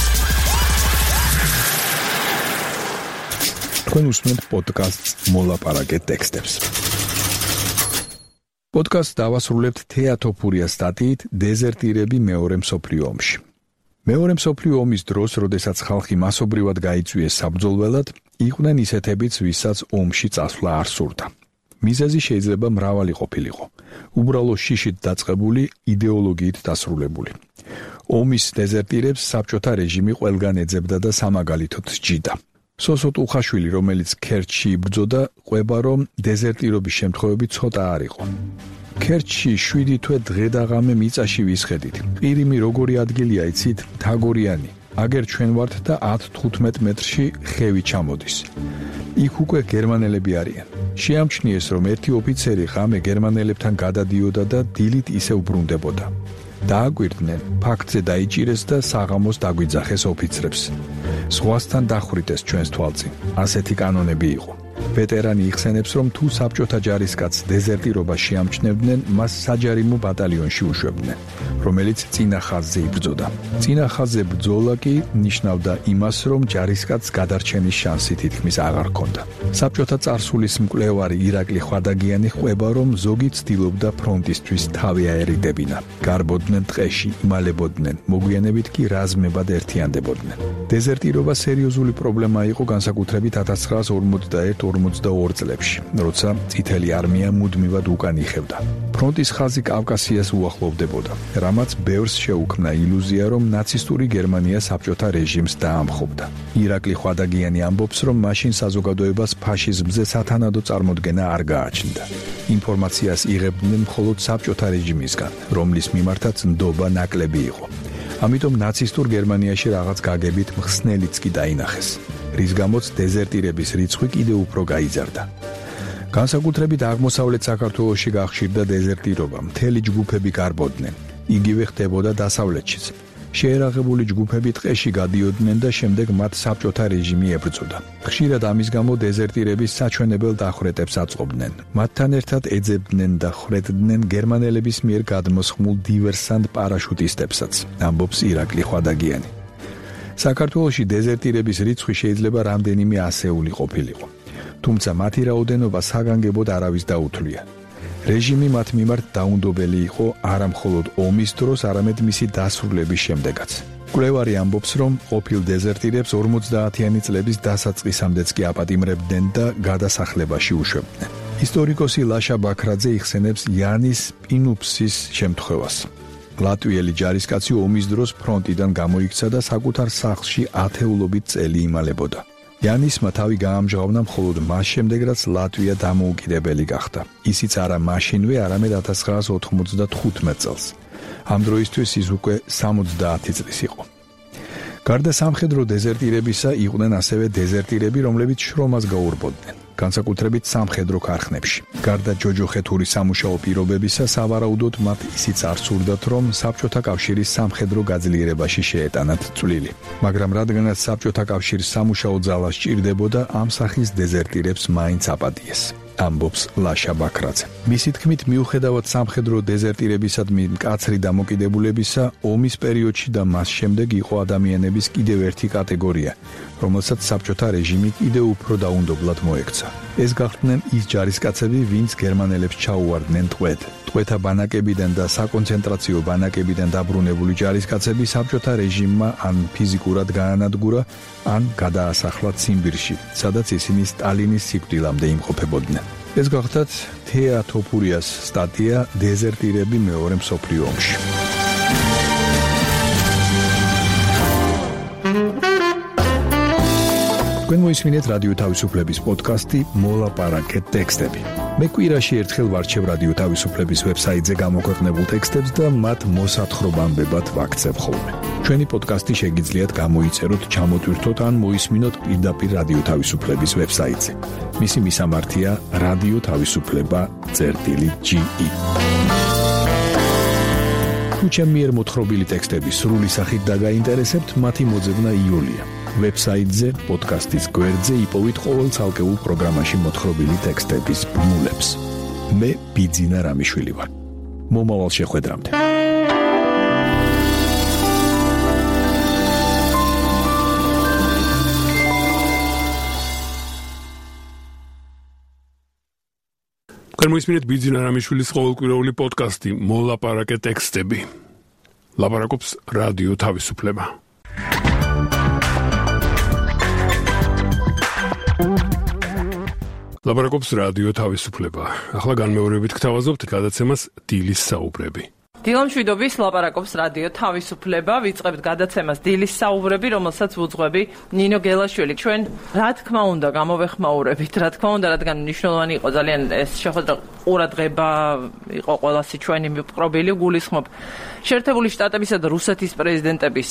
თქვენ უსმენთ პოდკასტს მოლაპარაკე ტექსტებს. პოდკასტს დავასრულებთ თეატოფურია სტატიით დეზერტირები მეორე მსოფლიო ომში. მეორე მსოფლიო ომის დროს, როდესაც ხალხი მასობრივად გაიწვიეს საბრძოლველად, იყვნენ ისეთებიც, ვისაც ომში წასვლა არ სურდა. მიზეზი შეიძლება მრავალი ყოფილიყო. უბრალო შიშით დაწყებული, იდეოლოგიით დასრულებული. ომის დეზერტირებს საბჭოთა რეჟიმი ყველგან ეძებდა და სამაგალითოდ სჯიდა. სოსო ტუხაშვილი, რომელიც ქერჩში იბრძოდა, ყვება, რომ დეზერტირობის შემთხვევები ცოტა არ იყო. ქერჩში შვიდი თვე დღე და ღამე მიწაში ვისხედით. ყირიმი როგორი ადგილია იცით? თაგორიანი. აგერ ჩვენ ვართ და ათი თხუთმეტ მეტრში ხევი ჩამოდის. იქ უკვე გერმანელები არიან. შეამჩნიეს, რომ ერთი ოფიცერი ღამე გერმანელებთან გადადიოდა და დილით ისევ ბრუნდებოდა. დააგვირდნენ, ფაქტზე დაიჭირეს და საღამოს დაგვიძახეს ოფიცრებს. ზღვასთან დახვრიტეს ჩვენს თვალწინ. ასეთი კანონები იყო. ვეტერანი იხსენებს, რომ თუ საბჭოთა ჯარისკაცს დეზერტირობას შეამჩნევდნენ, მას საჯარიმო ბატალიონში უშვებდნენ, რომელიც წინა ხაზზე იბრძოდა. წინა ხაზზე ბრძოლა კი ნიშნავდა იმას, რომ ჯარისკაცს გადარჩენის შანსი თითქმის აღარ ჰქონდა. საბჭოთა წარსულის მკვლევარი ირაკლი ხვადაგიანი ყვება, რომ ზოგი ცდილობდა ფრონტისთვის თავი აერიდებინა. გარბოდნენ ტყეში, იმალებოდნენ, მოგვიანებით კი რაზმებად ერთიანდებოდნენ. დეზერტირობა სერიოზული პრობლემა იყო განსაკუთრებით ათას ცხრაას ორმოცდაერთ ორმოცდაორი წლებში, როცა წითელი არმია მუდმივად უკან იხევდა. ფრონტის ხაზი კავკასიას უახლოვდებოდა, რამაც ბევრს შეუქმნა ილუზია, რომ ნაცისტური გერმანია საბჭოთა რეჟიმს დაამხობდა. ირაკლი ხვადაგიანი ამბობს, რომ მაშინ საზოგადოებას ფაშიზმზე სათანადო წარმოდგენა არ გააჩნდა. ინფორმაციას იღებდნენ მხოლოდ საბჭოთა რეჟიმისგან, რომლის მიმართაც ნდობა ნაკლები იყო. ამიტომ ნაცისტურ გერმანიაში რაღაც გაგებით მხსნელიც კი დაინახეს, რის გამოც დეზერტირების რიცხვი კიდევ უფრო გაიზარდა. განსაკუთრებით აღმოსავლეთ საქართველოში გახშირდა დეზერტირობა, მთელი ჯგუფები გარბოდნენ. იგივე ხდებოდა დასავლეთშიც. შეერაღებული ჯგუფები ტყეში გადიოდნენ და შემდეგ მათ საბჭოთა რეჟიმი ებრძოდა. ხშირად ამის გამო დეზერტირების საჩვენებელ დახვრეტებს აწყობდნენ. მათთან ერთად ეძებდნენ და ხრედდნენ გერმანელების მიერ გადმოსხმულ დივერსანტ პარაშუტისტებსაც, ამბობს ირაკლი ხვადაგიანი. საქართველოში დეზერტირების რიცხვი შეიძლება რამდენიმე ასეული ყოფილიყო. თუმცა მათი რაოდენობა საგანგებოდ არავის დაუთვლია. რეჟიმი მათ მიმართ დაუნდობელი იყო არა მხოლოდ ომის დროს, არამედ მისი დასრულების შემდეგაც. მკვლევარი ამბობს, რომ ყოფილ დეზერტირებს ორმოცდაათიანი წლების დასაწყისამდეც კი აპატიმრებდნენ და გადასახლებაში უშვებდნენ. ისტორიკოსი ლაშა ბაქრაძე იხსენებს იანის პინუფსის შემთხვევას. ლატვიელი ჯარისკაცი ომის დროს ფრონტიდან გამოიქცა და საკუთარ სახლში ათეულობით წელი იმალებოდა. იანისმა თავი გაამჟღავნა მხოლოდ მას შემდეგ, რაც ლატვია დამოუკიდებელი გახდა. ისიც არა მაშინვე, არამედ ათას ცხრაას ოთხმოცდათხუთმეტ წელს. ამ დროისთვის ის უკვე სამოცდაათი წლის იყო. გარდა სამხედრო დეზერტირებისა, იყვნენ ასევე დეზერტირები, რომლებიც შრომას გაურბოდნენ, განსაკუთრებით სამხედრო ქარხნებში. გარდა ჯოჯოხეთური სამუშაო პირობებისა, სავარაუდოდ მათ ისიც არ სურდათ, რომ საბჭოთა კავშირის სამხედრო გაძლიერებაში შეეტანათ წვლილი. მაგრამ რადგანაც საბჭოთა კავშირის სამუშაო ძალა სჭირდებოდა, ამ სახის დეზერტირებს მაინც აპატიეს, ამბობს ლაშა ბაქრაძე. მისი თქმით, მიუხედავად სამხედრო დეზერტირებისადმი მკაცრი დამოკიდებულებისა, ომის პერიოდში და მას შემდეგ იყო ადამიანების კიდევ ერთი კატეგორია, რომელსაც საბჭოთა რეჟიმი კიდევ უფრო დაუნდობლად მოექცა. ეს გახდნენ ის ჯარისკაცები, ვინც გერმანელებს ჩაუვარდნენ ტყვედ. ტყვეთა ბანაკებიდან და საკონცენტრაციო ბანაკებიდან დაბრუნებული ჯარისკაცები საბჭოთა რეჟიმმა ან ფიზიკურად გაანადგურა, ან გადაასახლა ციმბირში, სადაც ისინი სტალინის სიკვდილამდე იმყოფებოდნენ. ეს გახდათ თეა თოფურიას სტატია დეზერტირები მეორე მსოფლიო ომში. თქვენ მოისმინეთ რადიო თავისუფლების პოდკასტი მოლაპარაკეთ ტექსტები. მე კვირაში ერთხელ ვარჩევ რადიო თავისუფლების ვებსაიტზე გამოქვეყნებულ ტექსტებს და მათ მოსათხრობამდებად ვაქცევ ხოლმე. ჩვენი პოდკასტი შეგიძლიათ გამოიწეროთ, ჩამოტვირთოთ ან მოისმინოთ პირდაპირ რადიო თავისუფლების ვებსაიტზე. მისი მისამართია რადიო თავისუფლება წერტილი ჯი ი. თუ ჩემი მიერ მოთხრობილი ტექსტები სრული სახით დაგაინტერესებთ, მათი მოძებნა იოლია. ვებსაიტზე, პოდკასტის გვერდზე იპოვით ყოველ ცალკეულ პროგრამაში მოთხრობილი ტექსტების ბმულებს. მე ბიძინა რამიშვილი ვარ. მომავალ შეხვედრამდე. თქვენ მოისმინეთ ბიძინა რამიშვილის ყოველკვირეული პოდკასტი მოლაპარაკეთ ტექსტები. ლაპარაკობს რადიო თავისუფლება. ლაპარაკობს რადიო თავისუფლება. ახლა განმეორებით გთავაზობთ გადაცემას დილის საუბრები. დილამშვიდობის ლაპარაკობს რადიო თავისუფლება. ვიწყებთ გადაცემას დილის საუბრები, რომელსაც ვუძღვები ნინო გელაშვილი. ჩვენ რა თქმა უნდა გამოვეხმაურებით, რა თქმა უნდა, რადგან მნიშვნელოვანი იყო ძალიან ეს შეხვედრა, ყურადღება იყო ყველასი ჩვენი მიპყრობილი, გულისხმობ შეერთებული შტატებისა და რუსეთის პრეზიდენტების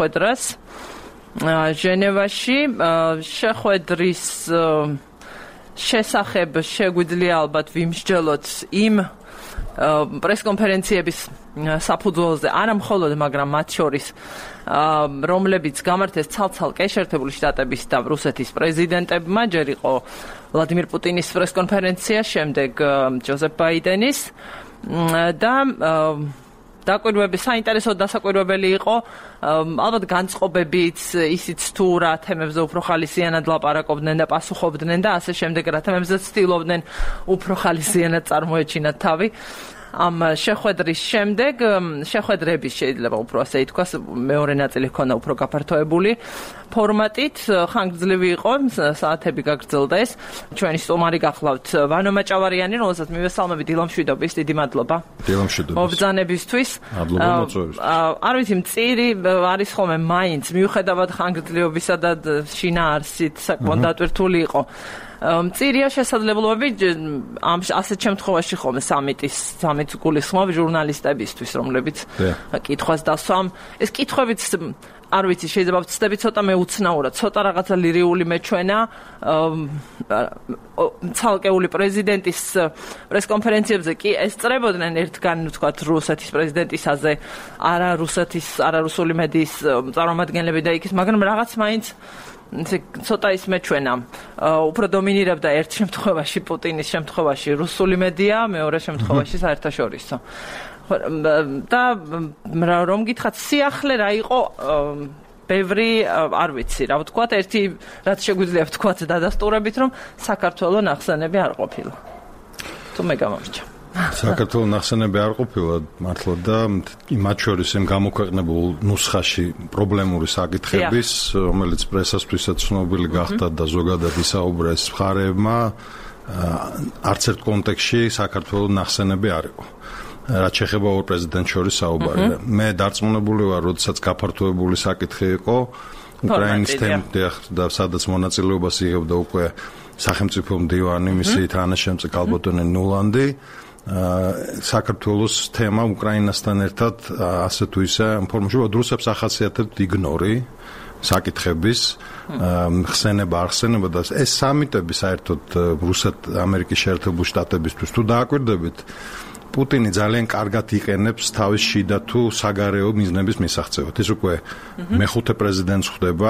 შეხვედრას ჟენევაში. შეხვედრის შესახებ შეგვიძლია ალბათ ვიმსჯელოთ იმ პრესკონფერენციების საფუძველზე, არა მხოლოდ, მაგრამ მათ შორის, რომლებიც გამართეს ცალ-ცალკე შეერთებული შტატების და რუსეთის პრეზიდენტებმა, ჯერ იყო ვლადიმირ პუტინის პრესკონფერენცია, შემდეგ ჯოზეფ ბაიდენის და დაკვირვები საინტერესო დასაკვირვებელი იყო, ალბათ განწყობებიც, ისიც თუ რა თემებზე უფრო ხალისიანად ლაპარაკობდნენ და პასუხობდნენ და ასე შემდეგ რა თემებზე ცდილობდნენ უფრო ხალისიანად წარმოეჩინათ თავი. ამ შეხვედრის შემდეგ, შეხვედრების შეიძლება უფრო ასე ითქვას, მეორე ნაწილი ჰქონდა უფრო გაფართოებული ფორმატით, ხანგრძლივი იყო, საათები გაგრძელდეს. ჩვენი სტუმარი გახლავთ ვანო მაჭავარიანი, რომელსაც მივესალმებით დილამშვიდობის, დიდი მადლობა. დილამშვიდობის. მობრძანებისთვის. მადლობა მოწვევისთვის. არ ვიცი, მწირი არის ხოლმე მაინც, მიუხედავად ხანგრძლივობისა და შინაარსით საკმაოდ დატვირთული იყო. მწირია შესაძლებლობები ამ ასეთ შემთხვევაში ხოლმე სამიტის სამიტს გულისხმობ ჟურნალისტებისთვის, რომლებიც კითხვას დასვამ. ეს კითხვებიც არ ვიცი, შეიძლება ვცდები ცოტა მეუცნაურად, ცოტა რაღაცა ლირიული მეჩვენა ცალკეული პრეზიდენტის პრესკონფერენციებზე კი ესწრებოდნენ ერთგან, ვთქვათ, რუსეთის პრეზიდენტისაზე, არა რუსეთის, არა რუსული მედიის წარმომადგენლები და იქის, მაგრამ რაღაც მაინც ისე ცოტა ის მეჩვენა. უფრო დომინირებდა ერთ შემთხვევაში პუტინის შემთხვევაში რუსული მედია, მეორე შემთხვევაში საერთაშორისო. და რომ გითხრათ, სიახლე რა იყო ბევრი, არ ვიცი, რა ვთქვათ, ერთი რაც შეგვიძლია ვთქვათ დადასტურებით, რომ საქართველოს ნახსენები არ ყოფილა. თუ მე გამომრჩა. საქართველოს ნახსენები არ ყოფილა მართლა და მათ შორის იმ გამოქვეყნებულ ნუსხაში პრობლემური საკითხების, რომელიც პრესასთვისაც ცნობილი გახდა და ზოგადად ისაუბრეს მხარეებმა, არც ერთ კონტექსტში საქართველოს ნახსენები არ იყო. რაც შეეხება ორ პრეზიდენტს შორის საუბარი. მე დარწმუნებული ვარ, როდესაც გაფართოებული საკითხი იყო უკრაინის თემაზე და სადაც მონაწილეობას იღებდა უკვე სახელმწიფო მდივანი, მისი თანაშემწე კალბოტონი ნულანდი, საქართველოს თემა უკრაინასთან ერთად ასე თუ ისე ფორმაში რუსებს ახასიათებთ იგნორი საკითხების, ხსენება არ ხსენება და ეს სამიტები საერთოდ რუსეთ-ამერიკის შეერთებული შტატებისთვის თუ დააკვირდებით, პუტინი ძალიან კარგად იყენებს თავის შიდა თუ საგარეო მიზნების მისაღწევად. ეს უკვე მეხუთე პრეზიდენტს ხდება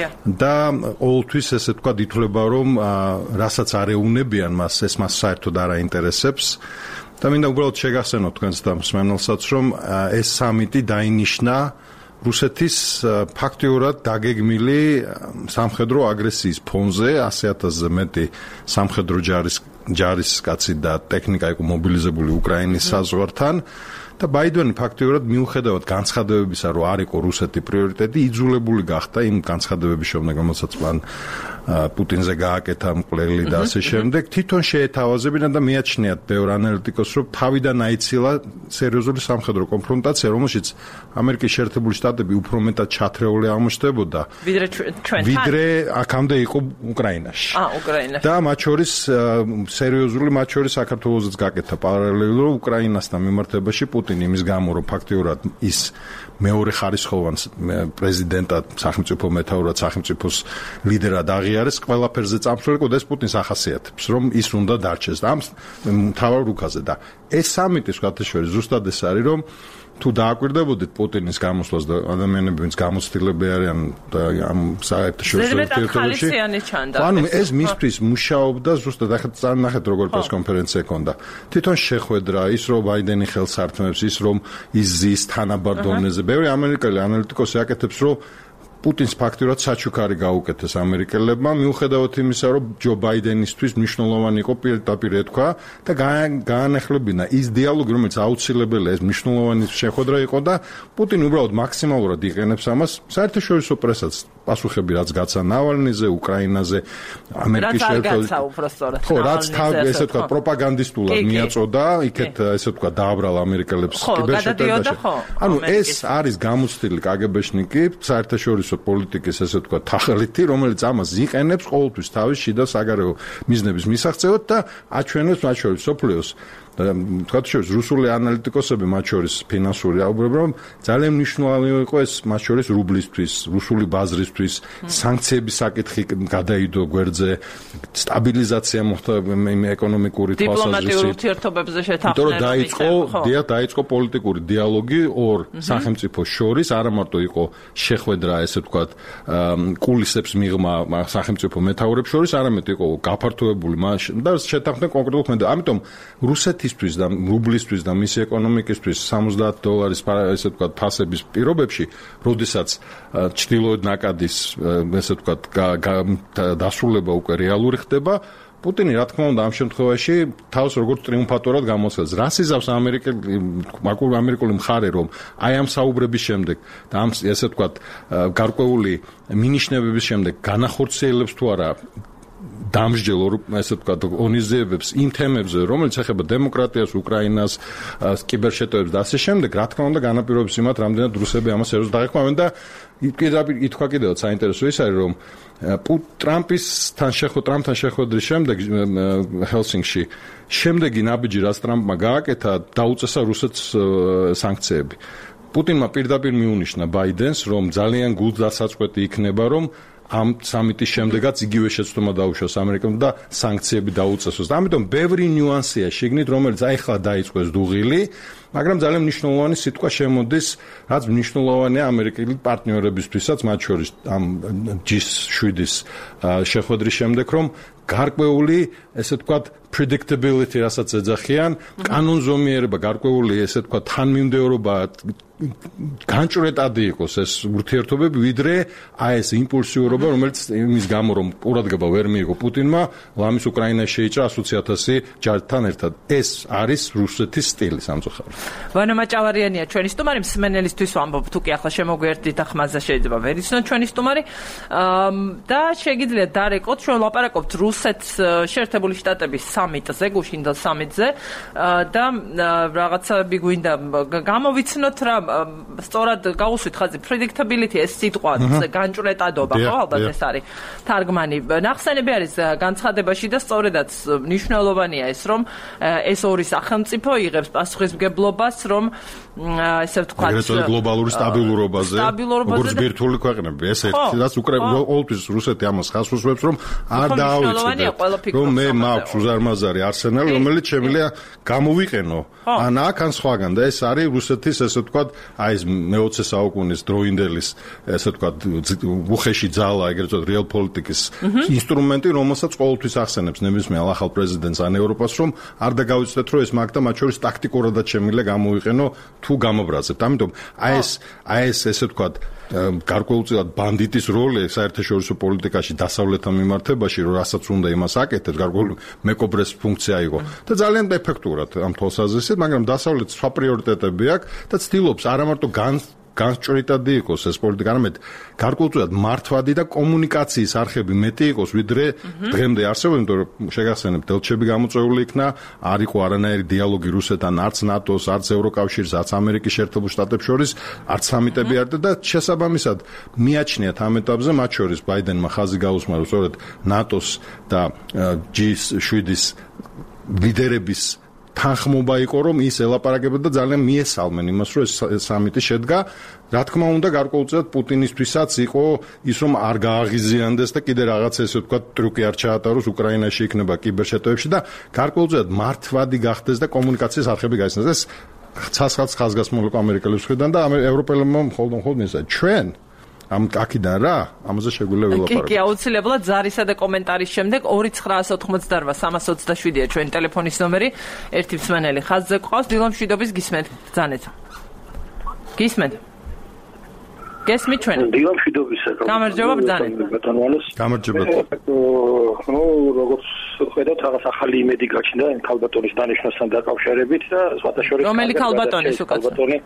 და ყოველთვის ესე თქვა ითვლება, რომ რასაც არ ეუნებიან მას, ეს მას საერთოდ არ აინტერესებს. და მინდა უბრალოდ შეგახსენოთ თქვენს და მსმენელსაც, რომ ეს სამიტი დაინიშნა რუსეთის ფაქტიურად დაგეგმილი სამხედრო აგრესიის ფონზე, ასი ათასზე მეტი სამხედრო ჯარის ჯარისკაცი და ტექნიკა იყო მობილიზებული უკრაინის საზღვართან და ბაიდენი ფაქტიურად მიუხედავად განცხადებებისა, რომ არ იყო რუსეთი პრიორიტეტი, იძულებული გახდა იმ განცხადებების შემდეგ, რომელსაც მან პუტინზე გააკეთა მკვლელი და ასე შემდეგ, თვითონ შეეთავაზებინა და მიაჩნიათ ბევრ ანალიტიკოსს, რომ თავიდან აიცილა სერიოზული სამხედრო კონფრონტაცია, რომელშიც ამერიკის შეერთებული შტატები უფრო მეტად ჩათრეული აღმოჩნდებოდა, ვიდრე აქამდე იყო უკრაინაში. აა, უკრაინაში. და მათ შორის სერიოზული, მათ შორის საქართველოსაც გაკეთა პარალელურად უკრაინასთან მიმართებაში პუტინი იმის გამო, რომ ფაქტიურად ის მეორე ხარისხოვან პრეზიდენტად, სახელმწიფო მეთაურად, სახელმწიფოს ლიდერად აღიარეს, ყველაფერზე წამსვლელი იყო და ეს პუტინს ახასიათებს, რომ ის უნდა დარჩეს და ამ მთავარ რუკაზე და ეს სამიტი სხვათაშორის ზუსტად ეს არის, რომ თუ დააკვირდებოდით პუტინის გამოსვლას და ადამიანები, ვინც გამოცდილები არიან და ამ საერთაშორისო ურთიერთობებში, ანუ ეს მისთვის მუშაობდა ზუსტად ახლა წანახეთ როგორ პრესკონფერენცია ჰქონდა. თვითონ შეხვედრა, ის რომ ბაიდენი ხელს ართმევს, ის რომ ის ზის თანაბარ დონეზე. ბევრი ამერიკელი ანალიტიკოსი აკეთებს, რომ პუტინს ფაქტიურად საჩუქარი გაუკეთეს ამერიკელებმა, მიუხედავად იმისა, რომ ჯო ბაიდენისთვის მნიშვნელოვანი იყო პირდაპირ ეთქვა და გაანახლებინა ის დიალოგი, რომელიც აუცილებელია, ეს მნიშვნელოვანი შეხვედრა იყო და პუტინი უბრალოდ მაქსიმალურად იყენებს ამას, საერთაშორისო პრესაც პასუხები რაც გაცა ნავალნიზე, უკრაინაზე, ამერიკის შეერთებული ხო, რაც თავ ესე თქვა პროპაგანდისტულად მიაწოდა, იქეთ ესე თქვა დააბრალა ამერიკელებს კიბერშეტევაში. ანუ ეს არის გამოცდილი კაგებეშნიკი, საერთაშორისო პოლიტიკის ესე თქვა თაღლითი, რომელიც ამას იყენებს ყოველთვის თავის შიდა საგარეო მიზნების მისაღწევად და აჩვენებს მათ შორის სოფლიოს თქვათ შორის რუსული ანალიტიკოსები მათ შორის ფინანსური აუბრებენ რომ ძალიან მნიშვნელოვანი იყო ეს მათ შორის რუბლისთვის, რუსული ბაზრისთვის, სანქციების საკითხი გადაიდო გვერდზე, სტაბილიზაცია მოხდა ეკონომიკური თვალსაზრისით. დიპლომატიურ ურთიერთობებზე შეთანხმება. იმიტომ რომ დაიწყო, დიახ, დაიწყო პოლიტიკური დიალოგი ორ სახელმწიფოს შორის, არა მარტო იყო შეხვედრა, ესე ვთქვათ, კულისებს მიღმა სახელმწიფო მეთაურებს შორის, არამედ იყო გაფართოებული მაშინ და შეთანხმდა კონკრეტულ ქმედება. ამიტომ რუსეთისთვის და რუბლისთვის და მისი ეკონომიკისთვის სამოცდაათი დოლარის ესე ვთქვათ ფასების პირობებში, როდესაც ჩრდილოეთ ნაკადის ესე ვთქვათ დასრულება უკვე რეალური ხდება, პუტინი რა თქმა უნდა ამ შემთხვევაში თავს როგორც ტრიუმფატორად გამოსცემს. რას იზავს ამერიკელი ამერიკული მხარე რომ აი ამ საუბრების შემდეგ და ამ ესე ვთქვათ გარკვეული მინიშნებების შემდეგ განახორციელებს თუ არა დამსჯელ ესე ვთქვათ ონიზებებს იმ თემებზე, რომელიც ეხება დემოკრატიას, უკრაინას, კიბერშეტევებს და ასე შემდეგ, რა თქმა უნდა განაპირობებს იმათ, რამდენად რუსები ამას სერიოზულად დაეხმარებიან და ითქვა კიდევაც საინტერესო ის არის, რომ ტრამპისთან შეხო ტრამპთან შეხვედრის შემდეგ ჰელსინკში შემდეგი ნაბიჯი რაც ტრამპმა გააკეთა, დაუწესა რუსეთს სანქციები. პუტინმა პირდაპირ მიუნიშნა ბაიდენს, რომ ძალიან გულდასაწყვეტი იქნება, რომ ამ სამიტის შემდეგაც იგივე შეცდომა დაუშვას ამერიკამ და სანქციები დაუწესოს. ამიტომ ბევრი ნიუანსია შიგნით, რომელიც აი ხლა დაიწყოს დუღილი, მაგრამ ძალიან მნიშვნელოვანი სიტყვა შემოდის, რაც მნიშვნელოვანია ამერიკელი პარტნიორებისთვისაც, მათ შორის ამ ჯი შვიდის შეხვედრის შემდეგ, რომ გარკვეული, ესე ვთქვათ, predictability, რასაც ეძახიან, კანონზომიერება, გარკვეული, ესე ვთქვათ, თანმიმდევრობა განჭრეტადი იყოს ეს ურთიერთობები, ვიდრე აი ეს იმპულსიურობა, რომელიც იმის გამო, რომ ყურადღება ვერ მიიღო პუტინმა, ლამის უკრაინაში შეიჭრა ათი ათასი ჯართან ერთად. ეს არის რუსეთის სტილი სამწუხაროდ. ვანო მაჭავარიანია ჩვენი სტუმარი, მსმენელისთვის ვამბობ, თუ კი ახლა შემოგვიერთდით და ხმაზე შეიძლება ვერ იცნოთ ჩვენი სტუმარი. და შეგიძლიათ დარეკოთ, ჩვენ ლაპარაკობთ რუსეთს შეერთებული შტატების სამიტზე, გუშინდელ სამიტზე და რაღაცები გვინდა გამოვიცნოთ რა სწორად გაუსვით ხაზი predictability ეს სიტყვა განჭრეტადობა ხო ალბათ ეს არის თარგმანი ნახსენები არის განცხადებაში და სწორედაც მნიშვნელოვანია ეს რომ ეს ორი სახელმწიფო იღებს პასუხისმგებლობას რომ ესე ვთქვათ ეგრეთვე გლობალური სტაბილურობაზე როგორც ბირთვული ქვეყნები ეს ერთი რაც უკრაინა ყოველთვის რუსეთი ამას ხაზს უსვამს რომ არ დაავიწყდეს რომ მე მაქვს უზარმაზარი არსენალი რომელიც შემიძლია გამოვიყენო ან აქ ან სხვაგან და ეს არის რუსეთის ესე ვთქვათ აი ეს მეოცე საუკუნის დროინდელის ესე ვთქვათ უხეში ძალა ეგრეთ წოდებული რეალ პოლიტიკის ინსტრუმენტი რომელსაც ყოველთვის ახსენებს ნებისმიერ ახალ პრეზიდენტს ან ევროპას რომ არ დაგავიწყდეთ რომ ეს მაგდა მათ შორის ტაქტიკურადაც შემიძლია გამოვიყენო თუ გამობრაზებთ ამიტომ აი ეს აი ეს ესე ვთქვათ გარკვეულწილად ბანდიტის როლი საერთაშორისო პოლიტიკაში დასავლეთთან მიმართებაში რომ რასაც უნდა იმას აკეთებს გარკვეული მეკობრეს ფუნქცია იყო და ძალიან ეფექტურად ამ თვალსაზრისით მაგრამ დასავლეთს სხვა პრიორიტეტები აქვს და ცდილობს არა მარტო განსჭრიტადი იყოს ეს პოლიტიკა არამედ გარკვეულწილად მართვადი და კომუნიკაციის არხები მეტი იყოს ვიდრე დღემდე არსებობს იმიტომ რომ შეგახსენებთ დელჩები გამოწვეული იქნა არ იყო არანაირი დიალოგი რუსეთთან არც ნატოს არც ევროკავშირს არც ამერიკის შეერთებულ შტატებს შორის არც სამიტები არ და შესაბამისად მიაჩნიათ ამ ეტაპზე მათ შორის ბაიდენმა ხაზი გაუსმა რომ სწორედ ნატოს და ჯი შვიდის ლიდერების თანხმობა იყო რომ ის ელაპარაკებდა და ძალიან მიესალმენ იმას რომ ეს სამიტი შედგა რა თქმა უნდა გარკვეულწილად პუტინისთვისაც იყო ის რომ არ გააღიზიანდეს და კიდე რაღაც ესე ვთქვათ ტრუკი არ ჩაატაროს უკრაინაში იქნება კიბერშეტევებში და გარკვეულწილად მართვადი გახდეს და კომუნიკაციის არხები გაიცნოს ეს ცაცხლად ხაზგასმული ამერიკელებს ხედან და ევროპელებმა მხოლოდ მხოლოდ ისე ჩვენ ამ აქიდან რა ამაზე შეგვიძლია ველაპარაკოთ. კი, კი, აუცილებლად ზარისა და კომენტარის შემდეგ ორი ცხრაას ოთხმოცდაოთხ სამას ოცდაშვიდია ჩვენი ტელეფონის ნომერი. ერთი მსმენელი ხაზზე გვყავს დილო მშვიდობის გისმენთ ბრძანეთ. გისმენთ. გესმით ჩვენ? დილო მშვიდობისა. გამარჯობა ბრძანეთ. გამარჯობა. ნუ როგორც ხედავთ რაღაც ახალი იმედი გაჩნდა ქალბატონის დანიშვნასთან დაკავშირებით და სხვათა შორის რომელი ქალბატონის უკაცრავ?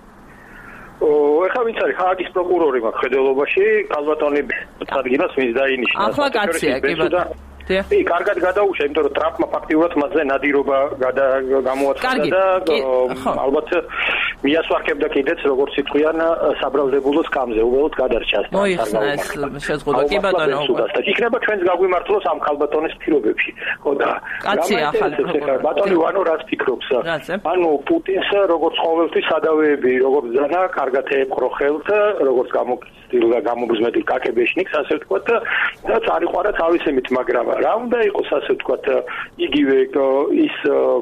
ეხლა ვინც არის ხააკის პროკურორი მაქვს ხედელობაში კალბატონი წარგინას ვინც დაინიშნა ახლა კაცია კი ბატონო კი, კარგად გადაუშვა, იმიტომ რომ ტრამპმა ფაქტიურად მასზე ნადირობა გამოაცხადა და ალბათ მიასვარქებდა კიდეც როგორც იტყვიან საბრალდებულო სკამზე, უბრალოდ გადარჩა. მოიხსნა ეს შეზღუდვა, კი ბატონო. იქნება ჩვენს გაგვიმართლოს ამ ხალბატონის პირობებში. ხო და კაცია ახალი ბატონი ვანო რაც ფიქრობს? ანუ პუტინს როგორც ყოველთვის სადავეები, როგორც ზანა, კარგად ეყრო ხელთ, როგორც გამოგცდილდა გამოგზმედი კაკებეშნიკს, ასე ვთქვათ, და წარიყვარა თავის იმით, მაგრამ რა უნდა იყოს ასე ვთქვათ, იგივე ის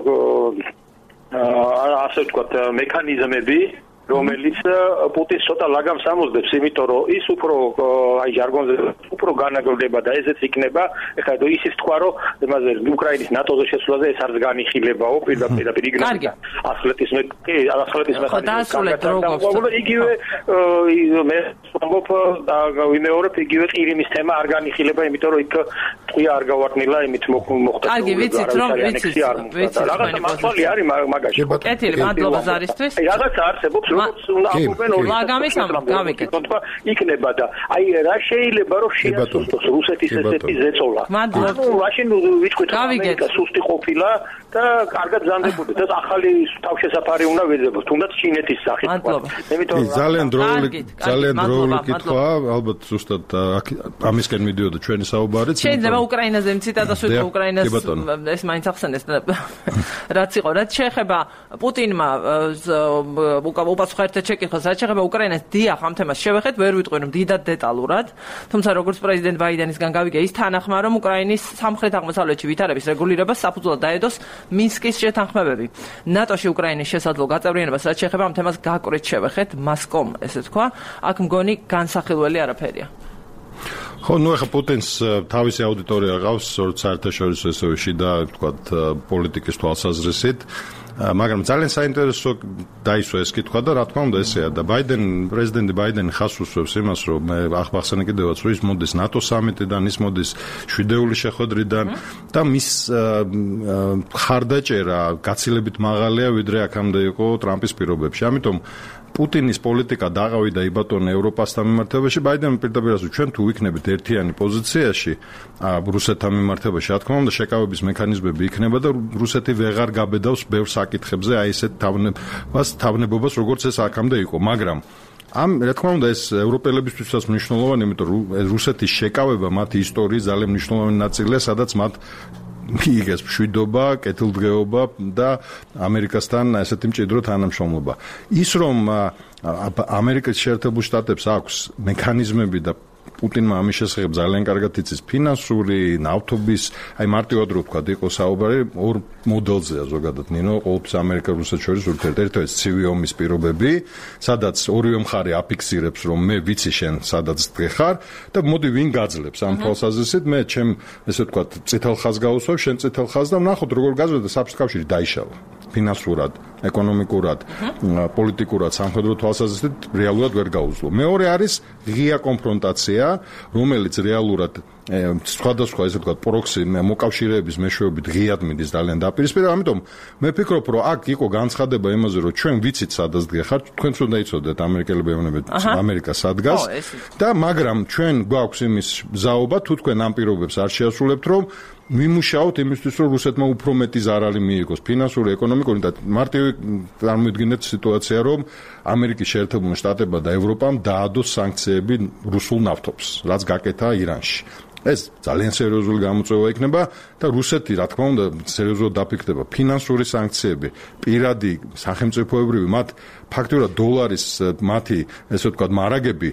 ასე ვთქვათ მექანიზმები, რომელიც პუტინს ცოტა ლაგამს ამოძებს, იმიტომ რომ ის უფრო აი ჟარგონზე უფრო განაგრძდება და ესეც იქნება, ეხლა ისიც თქვა, რომ იმაზე უკრაინის ნატოზე შესვლაზე ეს არც განიხილებაო, პირდაპირ იქნება. ასლეთის მე კი, ასლეთის მექანიზმი. იგივე მე ვამბობ და ვიმეორებ, იგივე ყირიმის თემა არ განიხილება, იმიტომ რომ იქ ტყვია არ გავარდნილა, იმით მოხდა. კარგი, ვიცით რომ ვიცით, ვიცით. რაღაცა მასვალი არის მაგაში. კეთილი, მადლობა ზარისთვის. რაღაცა არსებობს ლაგამის გამიკეთე. იქნება და აი რა შეიძლება რომ შეასრულოს რუსეთის ესეთი ზეწოლა. ანუ მაშინ ვიჭყვით ამერიკა სუსტი ყოფილა და კარგად ზამდებოდა და ახალი თავშესაფარი უნდა ვეძებოთ, თუნდაც ჩინეთის სახით. კი, ძალიან დროული ძალიან დროული კითხვაა, ალბათ ზუსტად ამისკენ მიდიოდა ჩვენი საუბარიც. შეიძლება უკრაინაზე მციტატას ვეთქვა უკრაინას ეს მაინც ახსენეს რაც იყო, რაც შეეხება პუტინმა უპასუხა ერთ შეკითხვას, რაც შეეხება უკრაინას, დიახ, ამ თემას შევეხეთ, ვერ ვიტყვი რომ დიდად დეტალურად, თუმცა როგორც პრეზიდენტ ბაიდენისგან გავიგე, ის თანახმა რომ უკრაინის სამხრეთ-აღმოსავლეთში ვითარების რეგულირებას საფუძვლად დაედოს მინსკის შეთანხმებები. ნატოში უკრაინის შესაძლო გაწევრიანებას, რაც შეეხება ამ თემას გაკვირვით შევეხეთ, მასკომ, ესე თქვა, აქ მგონი განსახილველი არაფერია. ხო, ნუ ახლა პუტინს თავისი აუდიტორია ყავს, როგორც საერთაშორისო ესევე შიდა, ვთქვათ, პოლიტიკის თვალსაზრისით. მაგრამ ძალიან საინტერესო დაისვა ეს კითხვა და რა თქმა უნდა ესეა და ბაიდენ პრეზიდენტი ბაიდენი ხას უსვევს იმას რომ მე ახბახსენე კიდევაც რომ ის მოდის ნატო სამიტიდან ის მოდის შვიდეული შეხვედრიდან და მის ხარდაჭერა გაცილებით მაღალია ვიდრე აქამდე იყო ტრამპის პირობებში. ამიტომ პუტინის პოლიტიკა დაღავიდა იბატონე ევროპასთან მიმართებაში, ბაიდენი პირდაპირ ասում, ჩვენ თუ ვიქნებით ერთიანი პოზიციაში რუსეთთან მიმართებაში, რა თქმა უნდა, შეკავების მექანიზმები იქნება და რუსეთი ვეღარ გაბედავს ბევრ საკითხებზე, აი ესეთ თავნებას, თავნებობას, როგორც ეს აქამდე იყო, მაგრამ ამ რა თქმა უნდა ეს ევროპელებისთვისაც მნიშვნელოვანი, იმიტომ რომ რუსეთის შეკავება მათი ისტორიის ძალიან მნიშვნელოვანი ნაწილია, სადაც მათ მიიღეს მშვიდობა, კეთილდღეობა და ამერიკასთან ესეთი მჭიდრო თანამშრომლობა. ის რომ ამერიკის შეერთებულ შტატებს აქვს მექანიზმები და პუტინმა ამის შესახებ ძალიან კარგად იცის ფინანსური, ნავთობის, აი მარტივად რო ვთქვა, იყო საუბარი ორ მოდელზეა ზოგადად ნინო, ყოველთვის ამერიკა რუსეთს შორის ურთიერთობა. ერთ-ერთი ცივი ომის პირობები, სადაც ორივე მხარე აფიქსირებს, რომ მე ვიცი შენ სადაც დგეხარ და მოდი ვინ გაძლებს ამ თვალსაზრისით, მე ჩემ ესე ვთქვათ, წითელ ხაზს გავუსვევ, შენ წითელ ხაზს და ვნახოთ როგორ გაძლევდა საბჭოთა კავშირი დაიშალა. ფინანსურად, ეკონომიკურად, პოლიტიკურად, სამხედრო თვალსაზრისით რეალურად ვერ გაუძლო. მეორე არის ღია კონფრონტაცია, რომელიც რეალურად სხვადასხვა ესე ვთქვათ პროქსი მოკავშირეების მეშვეობით ღიად მიდის ძალიან დაპირისპირდა, ამიტომ მე ფიქრობ, რომ აქ იყო განცხადება იმაზე, რომ ჩვენ ვიცით სადაც დგეხართ, თქვენც უნდა იცოდეთ ამერიკელები ეუბნებით ამერიკა სადგას და მაგრამ ჩვენ გვაქვს იმის ზაობა, თუ თქვენ ამ პირობებს არ შეასრულებთ, რომ ვიმუშაოთ იმისთვის, რომ რუსეთმა უფრო მეტი ზარალი მიიღოს ფინანსური, ეკონომიკური და მარტივი წარმოიდგინეთ სიტუაცია, რომ ამერიკის შეერთებულ შტატებმა და ევროპამ დაადოს სანქციები რუსულ ნავთობს, რაც გაკეთა ირანში. ეს ძალიან სერიოზული გამოწვევა იქნება და რუსეთი, რა თქმა უნდა, სერიოზულად დაფიქრდება ფინანსური სანქციები, პირადი, სახელმწიფოებრივი, მათ ფაქტობრივად დოლარის მათი, ესე ვთქვათ, მარაგები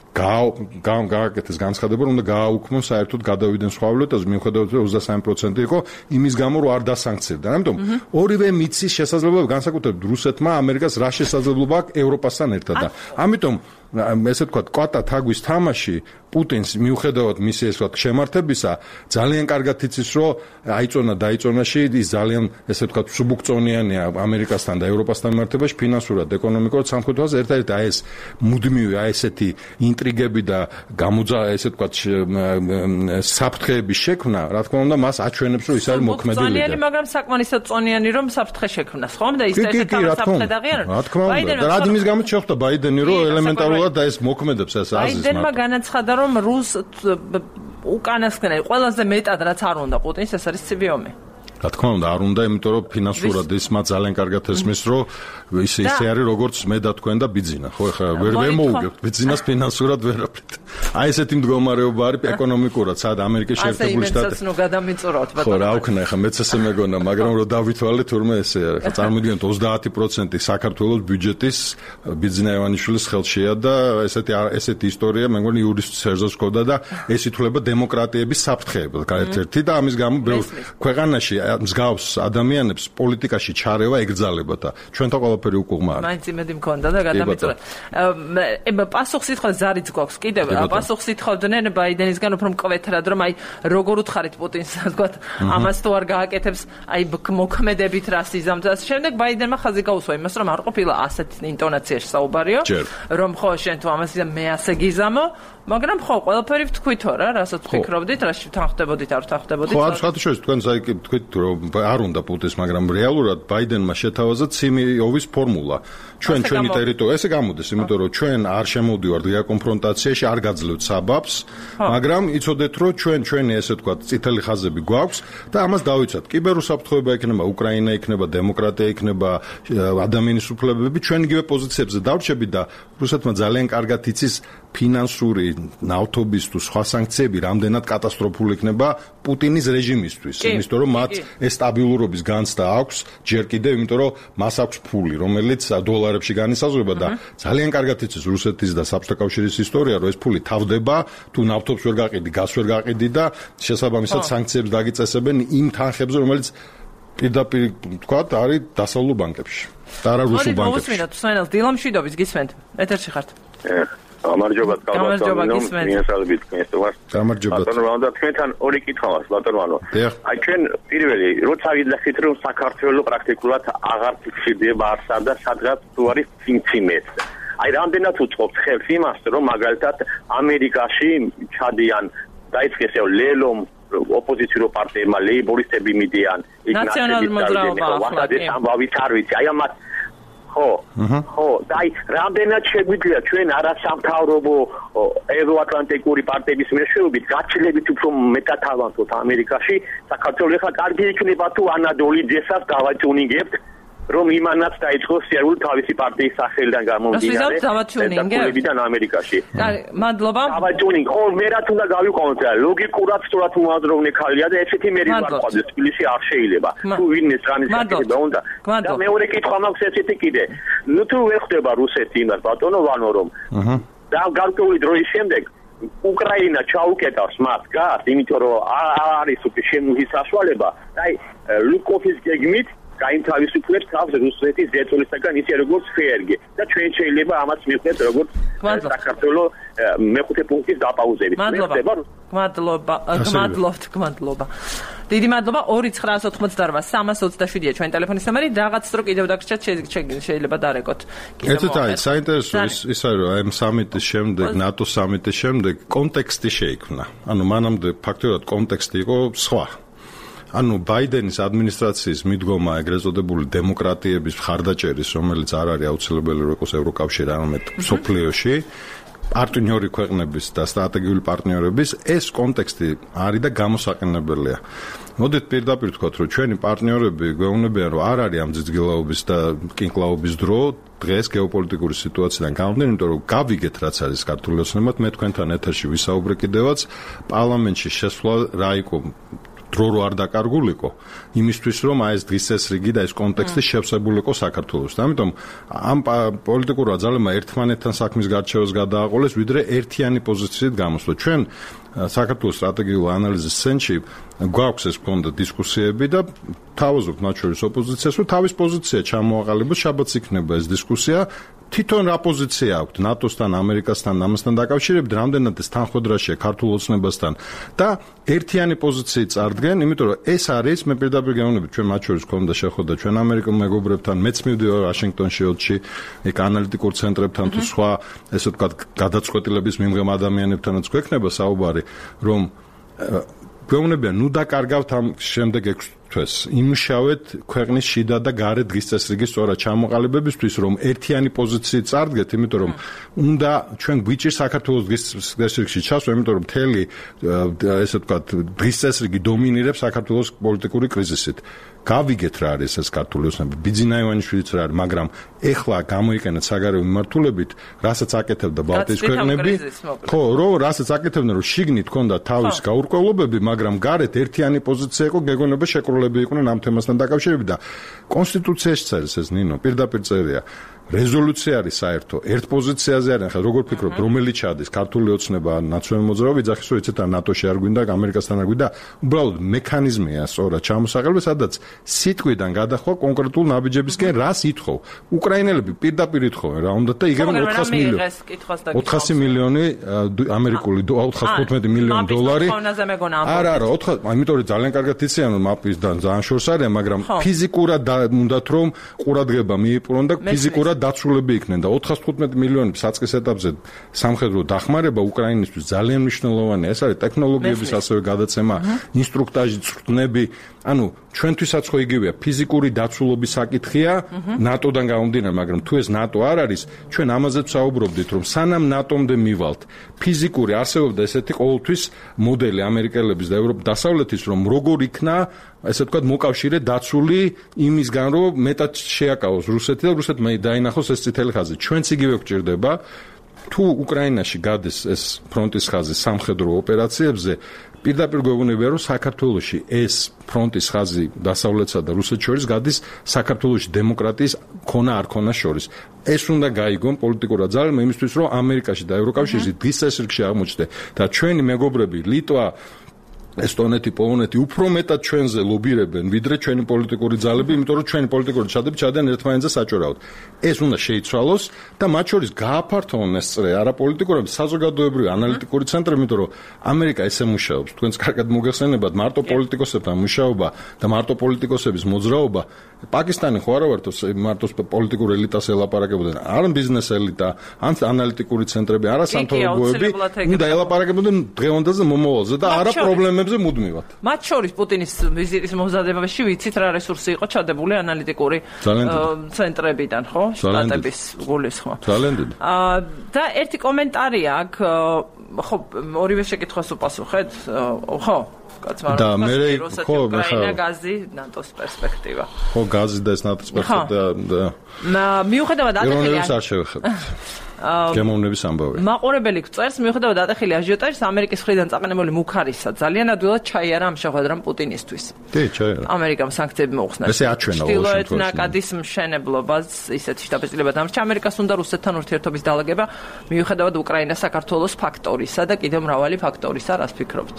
გააკეთეს განცხადება, რომ უნდა გააუქმოს საერთოდ გადავიდნენ სხვა ვალუტაზე, მიუხედავად რომ ოცდასამი პროცენტი იყო იმის გამო, რომ არ დასანქცირდა. ამიტომ ორივე მიცის შესაძლებლობა განსაკუთრებით რუსეთმა ამერიკას რა შესაძლებლობა აქვს ევროპასთან ერთად და ამიტომ ესე ვთქვათ, კვატა თაგვის თამაში პუტინს მიუხედავად მისი ესე ვთქვათ შემართებისა, ძალიან კარგად იცის, რომ აიწონა დაიწონაში ის ძალიან ესე ვთქვათ სუბუქწონიანია ამერიკასთან და ევროპასთან მიმართებაში ფინანსურად, ეკონომიკურად, სამხედროულად, ერთ-ერთი აი ეს მუდმივი აი ესეთი ინტრიგები და გამოძა ესე ვთქვათ საფრთხეების შექმნა, რა თქმა უნდა, მას აჩვენებს, რომ ის არის მოქმედი ლიდერი. მაგრამ საკმარისად წონიანი, რომ საფრთხე შექმნას, ხომ? და ის ესეთ საფრთხე დაღიან. რა თქმა უნდა, და რა იმის გამო შეხვდა ბაიდენი, რომ ელემენტარულად და ეს მოქმედებს ეს აზრის. ბაიდენმა განაცხადა, რომ რუს უკანასკნელი ყველაზე მეტად რაც არ უნდა პუტინს ეს არის ცივი ომი. რა თქმა უნდა, არ უნდა, იმიტომ რომ ფინანსურად ის მათ ძალიან კარგად ესმის, რომ ისე ისე არის როგორც მე და თქვენ და ბიძინა, ხო, ეხლა ვერ ვერ მოუგებთ ბიძინას ფინანსურად ვერაფრით. აი ესეთი მდგომარეობა არის ეკონომიკურად, სად ამერიკის შეერთებული შტატები. ასე იმეცაც ნუ გადამიწურავთ ბატონო. ხო, რა ვქნა, ეხლა მეც ესე მეგონა, მაგრამ რომ დავითვალე თურმე ესე არის. ეხლა წარმოგიდგენთ ოცდაათი პროცენტი საქართველოს ბიუჯეტის ბიძინა ივანიშვილის ხელშია და ესეთი ესეთი ისტორია მე მგონი იურის სერზოს ქონდა და ეს ითვლება დემოკრატიების საფრთხეებად, ერთ-ერთი და ამის გამო ბევრ ქვეყანაში მსგავს ადამიანებს პოლიტიკაში ჩარევა ეკრძალება და ჩვენთან ყველაფერი უკუღმა არის. მაინც იმედი მქონდა და გადამიწურა. ება პასუხს ითხოვდა ზარიც გვაქვს კიდევ პასუხს ითხოვდნენ ბაიდენისგან უფრო მკვეთრად რომ აი როგორ უთხარით პუტინს თქვათ ამას თუ არ გააკეთებს აი მოქმედებით რას იზამთრა. შემდეგ ბაიდენმა ხაზი გაუსვა იმას რომ არ ყოფილა ასეთ ინტონაციაში საუბარიო რომ ხო შენ თუ ამას იზამ მე ასე გიზამო მაგრამ ხო ყველაფერი ვთქვითო რა რასაც ვფიქრობდით რა თანხდებოდით არ თანხდებოდით. ხო არ შეხოთ თქვენ საერთოდ თქვით რომ არ უნდა პუტინს, მაგრამ რეალურად ბაიდენმა შეთავაზა ციმიოვის ფორმულა. ჩვენ ჩვენი ტერიტორია ესე გამოდის, იმიტომ რომ ჩვენ არ შემოვდივართ კონფრონტაციაში, არ გაძლევთ საბაბს, მაგრამ იცოდეთ რომ ჩვენ ჩვენი ესე თქვა წითელი ხაზები გვაქვს და ამას დავიცვათ. კიბერუსაფრთხოება იქნება, უკრაინა იქნება, დემოკრატია იქნება, ადამიანის უფლებები, ჩვენ იგივე პოზიციებზე დავრჩებით და რუსეთმა ძალიან კარგად იცის ფინანსური ნავთობის თუ სხვა სანქციები რამდენად კატასტროფული იქნება პუტინის რეჟიმისთვის, იმიტომ რომ მათ ეს სტაბილურობის განცდა აქვს ჯერ კიდევ, იმიტომ რომ მას აქვს ფული, რომელიც დოლარებში განისაზღვრება და ძალიან კარგად იცის რუსეთის და საბჭოთა კავშირის ისტორია, რომ ეს ფული თავდება, თუ ნავთობს ვერ გაყიდი, გაზს ვერ გაყიდი და შესაბამისად სანქციებს დაგიწესებენ იმ თანხებზე, რომელიც პირდაპირ თქვა არის დასავლურ ბანკებში და არა რუსულ ბანკებში. მოვუსმინოთ სვენელს დილამშვიდობის გისმენთ. ეთერში ხართ. გამარჯობა კალბატონო, მიესალმებით თქვენს. გამარჯობა. ბატონო, რა უნდა თქვენთან ორი კითხვა მაქვს, ბატონო. აი ჩვენ პირველი, როცა ვიდახით რომ საქართველოს პრაქტიკულად აღარ ფიქსირდება არსა და სადღაც თუ არის ფინციმეთ. აი რამდენად უწყობთ ხელს იმას, რომ მაგალითად ამერიკაში ჩადიან დაიწყეს ლელომ ოპოზიციურ პარტიებმა ლეიბორისტები მიდიან იქ ნაციონალური მოძრაობა ახლა კი ამბავით არ ვიცი აი ამათ ხო ხო დაი რამდენად შეგვიძლია ჩვენ არასამთავრობო ევროატლანტიკური პარტიების მეშვეობით გაჩლებით უფრო მეტად ავანტოთ ამერიკაში საქართველოს ახლა კარგი იქნება თუ ანადოლი ძესას დავაჭუნინგებთ რომ იმანაც დაიწყოს სერიული თავისი პარტიის სახელიდან გამომდინარე და ამერიკაში. მადლობა. დავაჭუნინგ, ხო, მე რაც უნდა გავიყვანოთ, ლოგიკურად სწორად მოაზროვნე ქალია და ესეთი მე ვარყოფდეს, თბილისში არ შეიძლება. თუ ვინმეს რამის გაკეთება უნდა. და მეორე კითხვა მაქვს ესეთი კიდე. ნუ თუ ვერ ხდება რუსეთი იმას ბატონო ვანო რომ და გარკვეული დროის შემდეგ უკრაინა ჩაუკეტავს მას გას, იმიტომ რომ არის უკვე შემოღი საშუალება და აი ლუკოფის გეგმით გაინთავისუფლებს თავს რუსეთის ზეწოლისაგან ისე როგორც ფერგი და ჩვენ შეიძლება ამას მივხვდეთ როგორც საქართველოს მეხუთე პუნქტის დაპაუზებით. მადლობა. მადლობა. გმადლობთ, გმადლობა. დიდი მადლობა. ორი ცხრაას ოთხმოცდაოთხ სამას ოცდაშვიდია ჩვენ ტელეფონის ნომერი. რაღაც დრო კიდევ დაგრჩათ შეიძლება დარეკოთ. ერთად არის საინტერესო ის არის რომ ამ სამიტის შემდეგ, ნატო სამიტის შემდეგ კონტექსტი შეიქმნა. ანუ მანამდე ფაქტობრივად კონტექსტი იყო სხვა. ანუ ბაიდენის ადმინისტრაციის მიდგომა ეგრეთ წოდებული დემოკრატიების მხარდაჭერის, რომელიც არ არის აუცილებელი რომ იყოს ევროკავშირი, არამედ მსოფლიოში, პარტნიორი ქვეყნების და სტრატეგიული პარტნიორების ეს კონტექსტი არის და გამოსაყენებელია. მოდით პირდაპირ ვთქვათ, რომ ჩვენი პარტნიორები გვეუბნებიან, რომ არ არის ამ ძიძგილაობის და კინკლაობის დრო დღეს გეოპოლიტიკური სიტუაციიდან გამომდინარე, იმიტომ რომ გავიგეთ რაც არის ქართული ოცნებად, მე თქვენთან ეთერში ვისაუბრე კიდევაც პარლამენტში შესვლა რა იყო დრო რო არ დაკარგულიყო იმისთვის რომ აი ეს დღის წესრიგი და ეს კონტექსტი შევსებულიყო საქართველოს და ამიტომ ამ პოლიტიკურმა ძალებმა ერთმანეთთან საქმის გარჩევას გადააყოლეს ვიდრე ერთიანი პოზიციით გამოსვლა ჩვენ საქართველოს სტრატეგიულ ანალიზის ცენტრში გვაქვს ეს კონდა დისკუსიები და თავაზობთ მათ შორის ოპოზიციას რომ თავის პოზიცია ჩამოაყალიბოს შაბათს იქნება ეს დისკუსია თვითონ რა პოზიცია აქვს ნატოსთან, ამერიკასთან, ამასთან დაკავშირებით, რამდენად ეს თანხმდრაშია ქართულ ოცნებასთან და ერთიანი პოზიციით წარდგენ, იმიტომ რომ ეს არის მე პირდაპირ გეუბნებით, ჩვენ მათ შორის ქონდა შეხვედრა ჩვენ ამერიკელ მეგობრებთან, მეც მივდივარ ვაშინგტონში ელჩი, ეგ ანალიტიკურ ცენტრებთან თუ სხვა, ესე ვთქვათ, გადაწყვეტილების მიმღებ ადამიანებთანაც გვექნება საუბარი, რომ გეუბნებიან, ნუ დაკარგავთ ამ შემდეგ გაგთქვეს, იმუშავეთ ქვეყნის შიდა და გარე დღის წესრიგის სწორად ჩამოყალიბებისთვის, რომ ერთიანი პოზიციით წარდგეთ, იმიტომ რომ უნდა ჩვენ გვიჭირს საქართველოს დღის წესრიგში ჩასვა, იმიტომ რომ მთელი ესე ვთქვათ, დღის წესრიგი დომინირებს საქართველოს პოლიტიკური კრიზისით. გავიგეთ რა არის ეს ქართული ოცნება, ბიძინა ივანიშვილიც რა არის, მაგრამ ეხლა გამოიყენეთ საგარეო მიმართულებით, რასაც აკეთებდა ბალტიის ქვეყნები, ხო, რომ რასაც აკეთებდნენ, რომ შიგნით ჰქონდა თავის გაურკვევლობები, მაგრამ გარეთ ერთიანი პოზიცია იყო, გეგონება შეკრულები იყვნენ ამ თემასთან დაკავშირებით და კონსტიტუციაში წერს ეს ნინო, პირდაპირ წერია. რეზოლუცია არის საერთო, ერთ პოზიციაზე არის, ახლა როგორ ფიქრობთ, რომელი ჩადის ქართული ოცნება, ნაციონალური მოძრაობა, იძახის რომ ეცეთა ნატოში არ გვინდა, ამერიკასთან არ გვინდა, უბრალოდ მექანიზმია სწორად ჩამოსაყრელი, სადაც სიტყვიდან გადახვა კონკრეტულ ნაბიჯებისკენ, რას ითხოვ. უკრაინელები პირდაპირ ითხოვენ რა უნდათ და იგივე ოთხასი მილიონი ოთხასი მილიონი ამერიკული ოთხას თხუთმეტი მილიონი დოლარი. არა, არა, ოთხასი, იმიტომ რომ ძალიან კარგად იციან რომ მაპისთან ძალიან შორს არის, მაგრამ ფიზიკურად უნდათ რომ ყურადღება მიიპყრონ და ფიზიკურად დაცულები იქნენ და ოთხას თხუთმეტი მილიონი საწყის ეტაპზე სამხედრო დახმარება უკრაინისთვის ძალიან მნიშვნელოვანია. ეს არის ტექნოლოგიების ასევე გადაცემა, ინსტრუქტაჟი, წვრთნები, ანუ ჩვენთვისაც ხო იგივეა, ფიზიკური დაცულობის საკითხია, ნატოდან გამომდინარე, მაგრამ თუ ეს ნატო არ არის, ჩვენ ამაზე ვსაუბრობდით, რომ სანამ ნატომდე მივალთ, ფიზიკური არსებობდა ესეთი ყოველთვის მოდელი ამერიკელების და ევროპის დასავლეთის, რომ როგორ იქნა ესე ვთქვათ, მოკავშირე დაცული იმისგან, რომ მეტად შეაკავოს რუსეთი და რუსეთმა დაინახოს ეს წითელი ხაზი. ჩვენც იგივე გვჭირდება, თუ უკრაინაში გადის ეს ფრონტის ხაზი სამხედრო ოპერაციებზე, პირდაპირ გვეუბნებია, რომ საქართველოში ეს ფრონტის ხაზი დასავლეთსა და რუსეთს შორის გადის საქართველოში დემოკრატიის ქონა არ ქონა შორის. ეს უნდა გაიგონ პოლიტიკურად ძალებმა იმისთვის, რომ ამერიკაში და ევროკავშირში დღის წესრიგში აღმოჩნდე და ჩვენი მეგობრები ლიტვა ესტონეთი, პოლონეთი უფრო მეტად ჩვენზე ლობირებენ, ვიდრე ჩვენი პოლიტიკური ძალები, იმიტომ რომ ჩვენი პოლიტიკური ჩადები ჩადენ ერთმანეთზე საჭიროად. ეს უნდა შეიცვალოს და მათ შორის გააფართოვონ ეს წრე არაპოლიტიკურები, საზოგადოებრივი ანალიტიკური ცენტრები, იმიტომ რომ ამერიკა ესე მუშაობს. თქვენს კარგად მოგეხსენებათ მარტო პოლიტიკოსებთან მუშაობა და მარტო პოლიტიკოსების მოძრაობა. პაკისტანი ხო არა ვართო მარტო პოლიტიკურ ელიტას ელაპარაკებოდნენ, არ ბიზნეს ელიტა, ან ანალიტიკური ცენტრები, არა სამთავრობოები, უნდა ელაპარაკებოდნენ დღევანდელზე მომავალზე და არა პრობლემებზე მუდმივად. მათ შორის პუტინის ვიზიტის მომზადებაში ვიცით რა რესურსი იყო ჩადებული ანალიტიკური ცენტრებიდან, ხო? შტატების გულისხმობ. ძალიან დიდი. და ერთი კომენტარი აქვს, ხო, ორივე შეკითხვას უპასუხეთ, ხო? და მე ხო უკრაინა გაზი ნატოს პერსპექტივა. ხო, გაზი და ეს ნატოს პერსპექტივა. მიუხედავად ატეხილი არ შევეხებთ. გემოვნების ამბავი. მაყურებელი გწერს, მიუხედავად ატეხილი აჟიოტაჟის, ამერიკის მხრიდან წაყენებული მუქარისა ძალიან ადვილად ჩაიარა ამ შეხვედრამ პუტინისთვის. კი, ჩაიარა. ამერიკამ სანქციები მოუხსნა. ესე აჩვენა ჩრდილოეთ ნაკადის მშენებლობას, ისეთი შტაბ-ბიძილება დამრჩა. ამერიკას უნდა რუსეთთან ურთიერთობის დალაგება, მიუხედავად უკრაინას საქართველოს ფაქტორისა და კიდევ მრავალი ფაქტორისა, რას ფიქრობთ?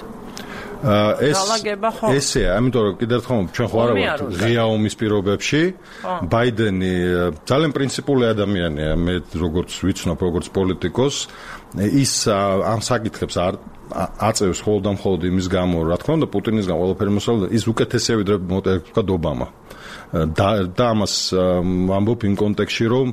ეს ესეა, ამიტომ რომ კიდევ ერთხელ ჩვენ ხო არა ვართ ღია ომის პირობებში. ბაიდენი ძალიან პრინციპული ადამიანია, მე როგორც ვიცნობ, როგორც პოლიტიკოს, ის ამ საკითხებს არ აწევს ხოლმე და მხოლოდ იმის გამო, რა თქმა უნდა, პუტინის გამო ყველაფერი მოსალოდა, ის უკეთესია ვიდრე თქვა ობამა. და და ამას ამბობ იმ კონტექსტში, რომ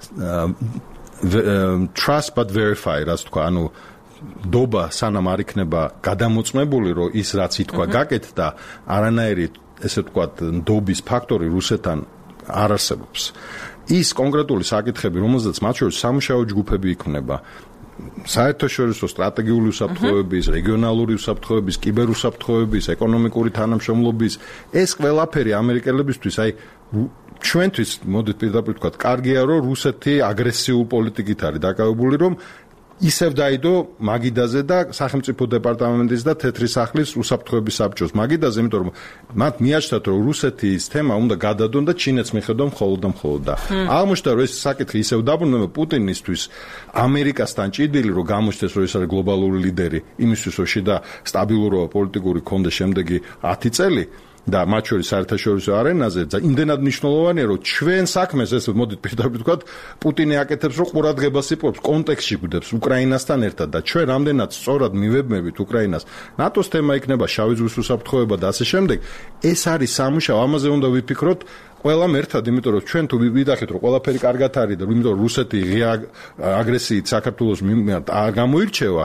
trust but verify, რაც თქვა, ანუ დობა სანამ არ იქნება გადამოწმებული, რომ ის რაც ითქვა გაკეთდა, არანაირი ესე ვთქვათ დობის ფაქტორი რუსეთთან არ არსებობს. ის კონკრეტული საკითხები, რომელზეც მათ შორის სამუშაო ჯგუფები იქმნება, საერთაშორისო სტრატეგიული უსაფრთხოების, რეგიონალური უსაფრთხოების, კიბერუსაფრთხოების, ეკონომიკური თანამშრომლობის, ეს ყველაფერი ამერიკელებისთვის, აი ჩვენთვის, მოდით პირდაპირ ვთქვათ, კარგია, რომ რუსეთი აგრესიულ პოლიტიკით არის დაკავებული, რომ ისევ დაიდო მაგიდაზე და სახელმწიფო დეპარტამენტის და თეთრი სახლის უსაფრთხოების საბჭოს მაგიდაზე, იმიტომ რომ მათ მიაჩნდათ, რომ რუსეთის თემა უნდა გადადონ და ჩინეთს მიხედვა მხოლოდ და მხოლოდ და აღმოჩნდა, რომ ეს საკითხი ისევ დაბრუნება პუტინისთვის ამერიკასთან ჭიდილი, რომ გამოჩნდეს, რომ ეს არის გლობალური ლიდერი, იმისთვის, რომ შიდა სტაბილურობა პოლიტიკური კონდეს შემდეგი ათი წელი. და მათ შორის საერთაშორისო არენაზე და იმდენად მნიშვნელოვანია, რომ ჩვენ საქმეს ეს მოდით პირდაპირ ვთქვათ, პუტინი აკეთებს, რომ ყურადღებას იპოვებს, კონტექსტში გვდებს უკრაინასთან ერთად და ჩვენ რამდენად სწორად მივებმებით უკრაინას, ნატოს თემა იქნება შავი ზღვის უსაფრთხოება და ასე შემდეგ, ეს არის სამუშაო, ამაზე უნდა ვიფიქროთ ყველამ ერთად, იმიტომ რომ ჩვენ თუ ვიდახეთ, რომ ყველაფერი კარგად არის და იმიტომ რომ რუსეთი ღია აგრესიით საქართველოს მიმართ არ გამოირჩევა,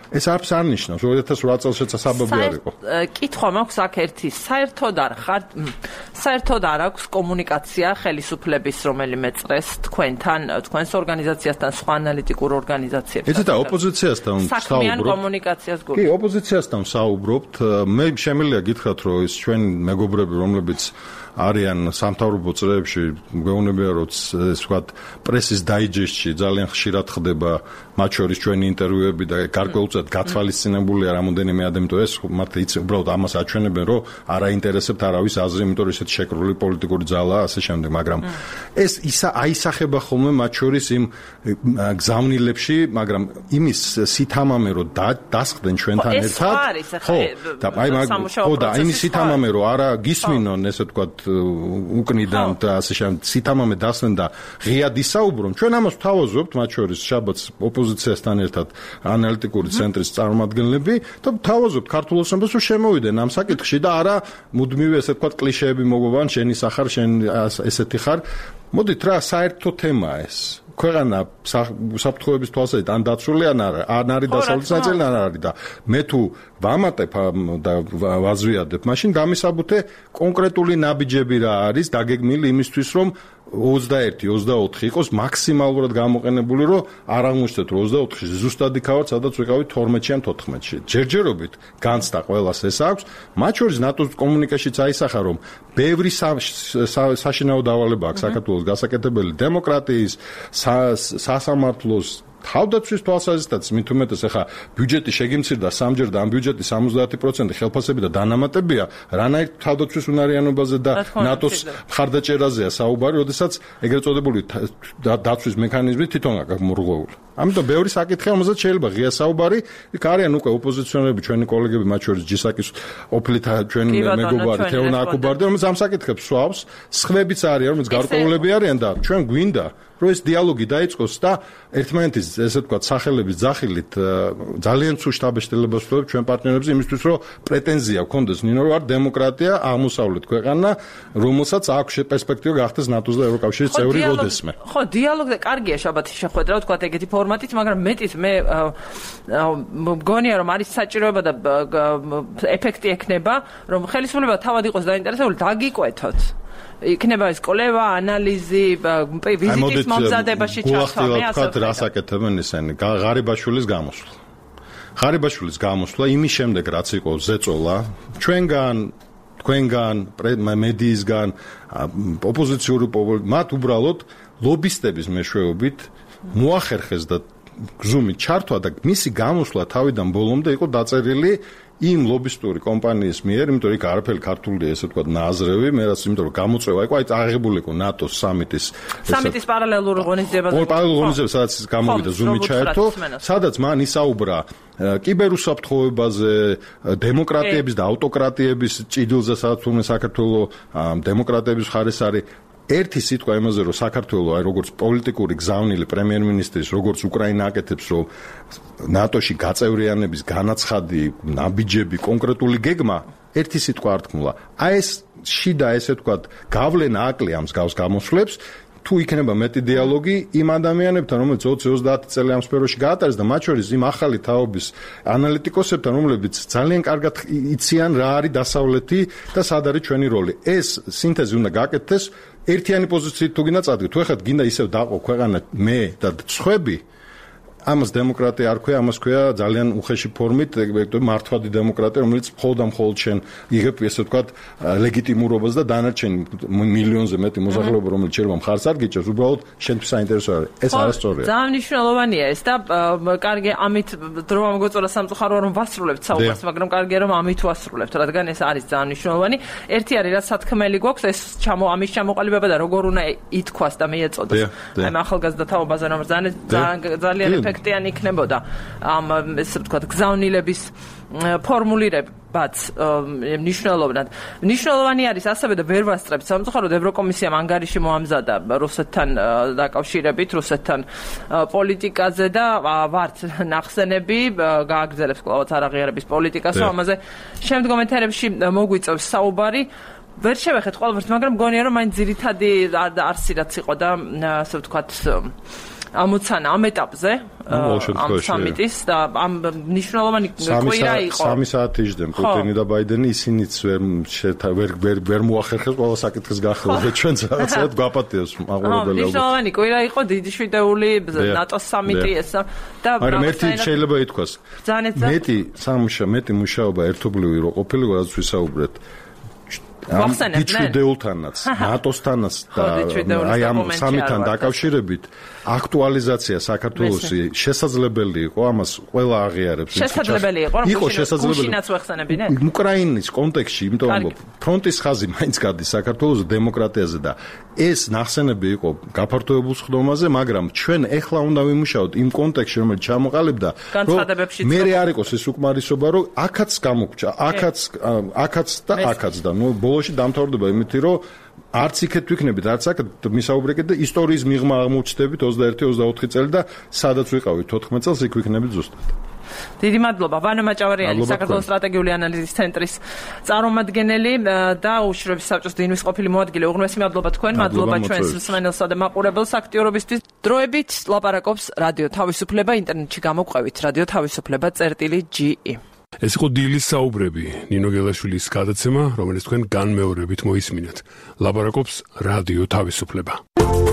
ეს არც არ ნიშნავს ორი ათას ოთხ წელსაც საბაბი არ იყო. კითხვა მაქვს აქ ერთი, საერთოდ არ ხარ საერთოდ არ აქვს კომუნიკაცია ხელისუფლების რომელიმე წრეს თქვენთან, თქვენს ორგანიზაციასთან, სხვა ანალიტიკურ ორგანიზაციებთან. იცით, ოპოზიციასთან საუბრობთ. საქმიან კომუნიკაციას გულისხმობთ. კი, ოპოზიციასთან საუბრობთ. მე შემიძლია გითხრათ, რომ ეს ჩვენ მეგობრები, რომლებიც არიან სამთავრობო წრეებში, გვეუბნებიან, რომ ეს ვთქვათ, პრესის დაიჯესტში ძალიან ხშირად ხდება მათ შორის ჩვენი ინტერვიუები და გარკვეულწილად გათვალისწინებულია რამოდენიმე ადამიანი, ეს მათ იცი უბრალოდ ამას აჩვენებენ, რომ არ აინტერესებთ არავის აზრი, იმიტომ რომ ესეთ შეკრული პოლიტიკური ძალაა ასე შემდეგ, მაგრამ ეს ისა აისახება ხოლმე მათ შორის იმ გზავნილებში, მაგრამ იმის სითამამე რომ დასხდნენ ჩვენთან ერთად, ხო, და აი ხო და იმის სითამამე რომ არა გისმინონ, ესე ვთქვათ, უკნიდან და ასე შემდეგ სითამამე დასხდნენ და ღიად ისაუბრონ, ჩვენ ამას ვთავაზობთ მათ შორის შაბათს ოპოზიციასთან ერთად ანალიტიკური ცენტრის წარმომადგენლები და ვთავაზობთ ქართულ ოცნებას, რომ შემოვიდნენ ამ საკითხში და არა მუდმივი ესე ვთქვათ კლიშეები მოგობან, შენი სახარ, შენ ესეთი ხარ. მოდით რა, საერთო თემაა ეს. ქვეყანა საფრთხეების თვალსაზრისით ან დაცული ან არა, ან არის დასავლეთის ნაწილი ან არ არის და მე თუ ვამატებ და ვაზვიადებ, მაშინ გამისაბუთე კონკრეტული ნაბიჯები რა არის დაგეგმილი იმისთვის, რომ ოცდაერთი ოცდაოთხი იყოს მაქსიმალურად გამოყენებული, რომ არ აღმოჩნდეთ, რომ ოცდაოთხში ზუსტად იქავართ, სადაც ვიყავით თორმეტში ან თოთხმეტში. ჯერჯერობით განცდა ყველას ეს აქვს, მათ შორის ნატოს კომუნიკაციაშიც აისახა, რომ ბევრი საშინაო დავალება აქვს საქართველოს გასაკეთებელი დემოკრატიის, სასამართლოს, თავდაცვის თვალსაზრისითაც მით უმეტეს ახლა ბიუჯეტი შეგიმცირდა სამჯერ და ამ ბიუჯეტის სამოცდაათი პროცენტი ხელფასები და დანამატებია, რანაირ თავდაცვის უნარიანობაზე და ნატოს მხარდაჭერაზეა საუბარი, როდესაც ეგრეთ წოდებული დაცვის მექანიზმი თვითონ აქვს მორღვეული. ამიტომ ბევრი საკითხია, რომელზეც შეიძლება ღია საუბარი, იქ არიან უკვე ოპოზიციონერები, ჩვენი კოლეგები, მათ შორის ჯისაკის ოფლით ჩვენი მეგობარი თეონა აკუბარდი, რომელიც ამ საკითხებს სვავს, სხვებიც არიან, რომელიც გარკვეულები არიან და ჩვენ გვინდა რომ ეს დიალოგი დაიწყოს და ერთმანეთის ესე ვთქვათ სახელების ძახილით ძალიან ცუდ შთაბეჭდილებას ვთქვათ ჩვენ პარტნიორებს იმისთვის რომ პრეტენზია გქონდეს ნინო რომ არ დემოკრატია აღმოსავლეთ ქვეყანა რომელსაც აქვს პერსპექტივა გახდეს ნატოს და ევროკავშირის წევრი როდესმე. ხო, დიალოგი და კარგია შაბათის შეხვედრა ვთქვათ ეგეთი ფორმატით, მაგრამ მეტიც მე მგონია რომ არის საჭიროება და ეფექტი ექნება რომ ხელისუფლება თავად იყოს დაინტერესებული დაგიკვეთოთ. იქნება ეს კოლევა, ანალიზი, ვიზიტის მომზადებაში ჩართვა, მე ასე ვთქვათ. რა საკეთებენ ისინი? ღარიბაშვილის გამოსვლა. ღარიბაშვილის გამოსვლა იმის შემდეგ, რაც იყო ზეწოლა, ჩვენგან, თქვენგან, მედიისგან, ოპოზიციური მათ უბრალოდ ლობისტების მეშვეობით მოახერხეს და გზუმით ჩართვა და მისი გამოსვლა თავიდან ბოლომდე იყო დაწერილი იმ ლობისტური კომპანიის მიერ, იმიტომ რომ იქ არაფერი ქართული ესე ვთქვათ ნაზრევი, მე რაც იმიტომ რომ გამოწვევა იყო, აი აღებული იყო ნატოს სამიტის სამიტის პარალელურ ღონისძიებაზე. პარალელურ ღონისძიებაზე, სადაც გამოვიდა ზუმით ჩაერთო, სადაც მან ისაუბრა კიბერუსაფრთხოებაზე, დემოკრატიების და ავტოკრატიების ჭიდილზე, სადაც თურმე საქართველოს დემოკრატიების ხარეს არის. ერთი სიტყვა იმაზე, რომ საქართველოს აი როგორც პოლიტიკური გზავნილი პრემიერ-მინისტრის, როგორც უკრაინა აკეთებს, რომ ნატოში გაწევრიანების განაცხადი, ნაბიჯები, კონკრეტული გეგმა, ერთი სიტყვა არ თქმულა. აი ეს შიდა ესე ვთქვათ, გავლენა აკლია ამ მსგავს გამოსვლებს. თუ იქნება მეტი დიალოგი იმ ადამიანებთან, რომელიც ოცი ოცდაათი წელი ამ სფეროში გაატარეს და მათ შორის იმ ახალი თაობის ანალიტიკოსებთან, რომლებიც ძალიან კარგად იციან რა არის დასავლეთი და სად არის ჩვენი როლი. ეს სინთეზი უნდა გაკეთდეს ერთიანი პოზიციით თუ გინდა წადგეთ. თუ ეხლა გინდა ისევ დაყო ქვეყანა მე და სხვები, ამას დემოკრატია არ ქვია, ამას ქვია ძალიან უხეში ფორმით მართვადი დემოკრატია, რომელიც მხოლოდ და მხოლოდ შენ იღებ ესე ვთქვათ ლეგიტიმურობას და დანარჩენი მილიონზე მეტი მოსახლეობა, რომელიც შეიძლება მხარს არ გიჭერს, უბრალოდ შენთვის საინტერესო არის. ეს არასწორია. ძალიან მნიშვნელოვანია ეს და კარგი ამით დრო მოგწოლა სამწუხაროა რომ ვასრულებთ საუბარს, მაგრამ კარგია რომ ამით ვასრულებთ, რადგან ეს არის ძალიან მნიშვნელოვანი. ერთი არის რაც სათქმელი გვაქვს, ეს ჩამო ამის ჩამოყალიბება და როგორ უნდა ითქვას და მიეწოდოს. აი ახალგაზრდა თაობაზე რომ ძალიან ძალიან ეფექტიანი იქნებოდა ამ ესე ვთქვათ გზავნილების ფორმულირებაც მნიშვნელოვნად. მნიშვნელოვანი არის ასევე და ვერ ვასწრებთ სამწუხაროდ ევროკომისიამ ანგარიში მოამზადა რუსეთთან დაკავშირებით, რუსეთთან პოლიტიკაზე და ვართ ნახსენები, გააგრძელებს კვლავაც არაღიარების პოლიტიკას, რომ ამაზე შემდგომ ეთერებში მოგვიწევს საუბარი. ვერ შევეხეთ ყველაფერს, მაგრამ მგონია რომ მაინც ძირითადი არსი რაც იყო და ასე ვთქვათ ამოცანა ამ ეტაპზე ამ სამიტის და ამ მნიშვნელოვანი კვირა იყო. სამი საათი იჯდნენ პუტინი და ბაიდენი, ისინიც ვერ ვერ ვერ მოახერხეს ყველა საკითხის გახსნა და ჩვენც რაღაცად გვაპატიოს მაყურებელი. მნიშვნელოვანი კვირა იყო დიდი შვიდეული ნატოს სამიტი ესა და მაგრამ ერთი შეიძლება ითქვას. მეტი სამუშა მეტი მუშაობა ერთობლივი რო ყოფილიყო რაც ვისაუბრეთ. ამ დიჩვიდეულთანაც, ნატოსთანაც და აი ამ სამითან დაკავშირებით აქტუალიზაცია საქართველოსი შესაძლებელი იყო, ამას ყველა აღიარებს. შესაძლებელი იყო, რომ იყო შესაძლებელი. გუშინაც ვეხსენებინე. უკრაინის კონტექსტში, იმიტომ რომ ფრონტის ხაზი მაინც გადის საქართველოს დემოკრატიაზე და ეს ნახსენები იყო გაფართოებულ სხდომაზე, მაგრამ ჩვენ ეხლა უნდა ვიმუშაოთ იმ კონტექსტში, რომელიც ჩამოყალიბდა, რომ მე არ იყოს ეს უკმარისობა, რომ აქაც გამოგჭა, აქაც აქაც და აქაც და ნუ ბოლოში დამთავრდება იმითი, რომ არც იქეთ ვიქნებით, არც აქ მისაუბრეთ და ისტორიის მიღმა აღმოჩნდებით ოცდაერთი ოცდაოთხი წელი და სადაც ვიყავით თოთხმეტ წელს იქ ვიქნებით ზუსტად. დიდი მადლობა ვანო მაჭავარიანი, საქართველოს სტრატეგიული ანალიზის ცენტრის წარმომადგენელი და უშიშროების საბჭოს დინვის ყოფილი მოადგილე. უღრმესი მადლობა თქვენ, მადლობა ჩვენს მსმენელსა და მაყურებელს აქტიურობისთვის. დროებით ლაპარაკობს რადიო თავისუფლება, ინტერნეტში გამოგვყევით რადიო თავისუფლება წერტილი ჯი ი. ეს იყო დილის საუბრები, ნინო გელაშვილის გადაცემა, რომელიც თქვენ განმეორებით მოისმინეთ. ლაპარაკობს რადიო თავისუფლება.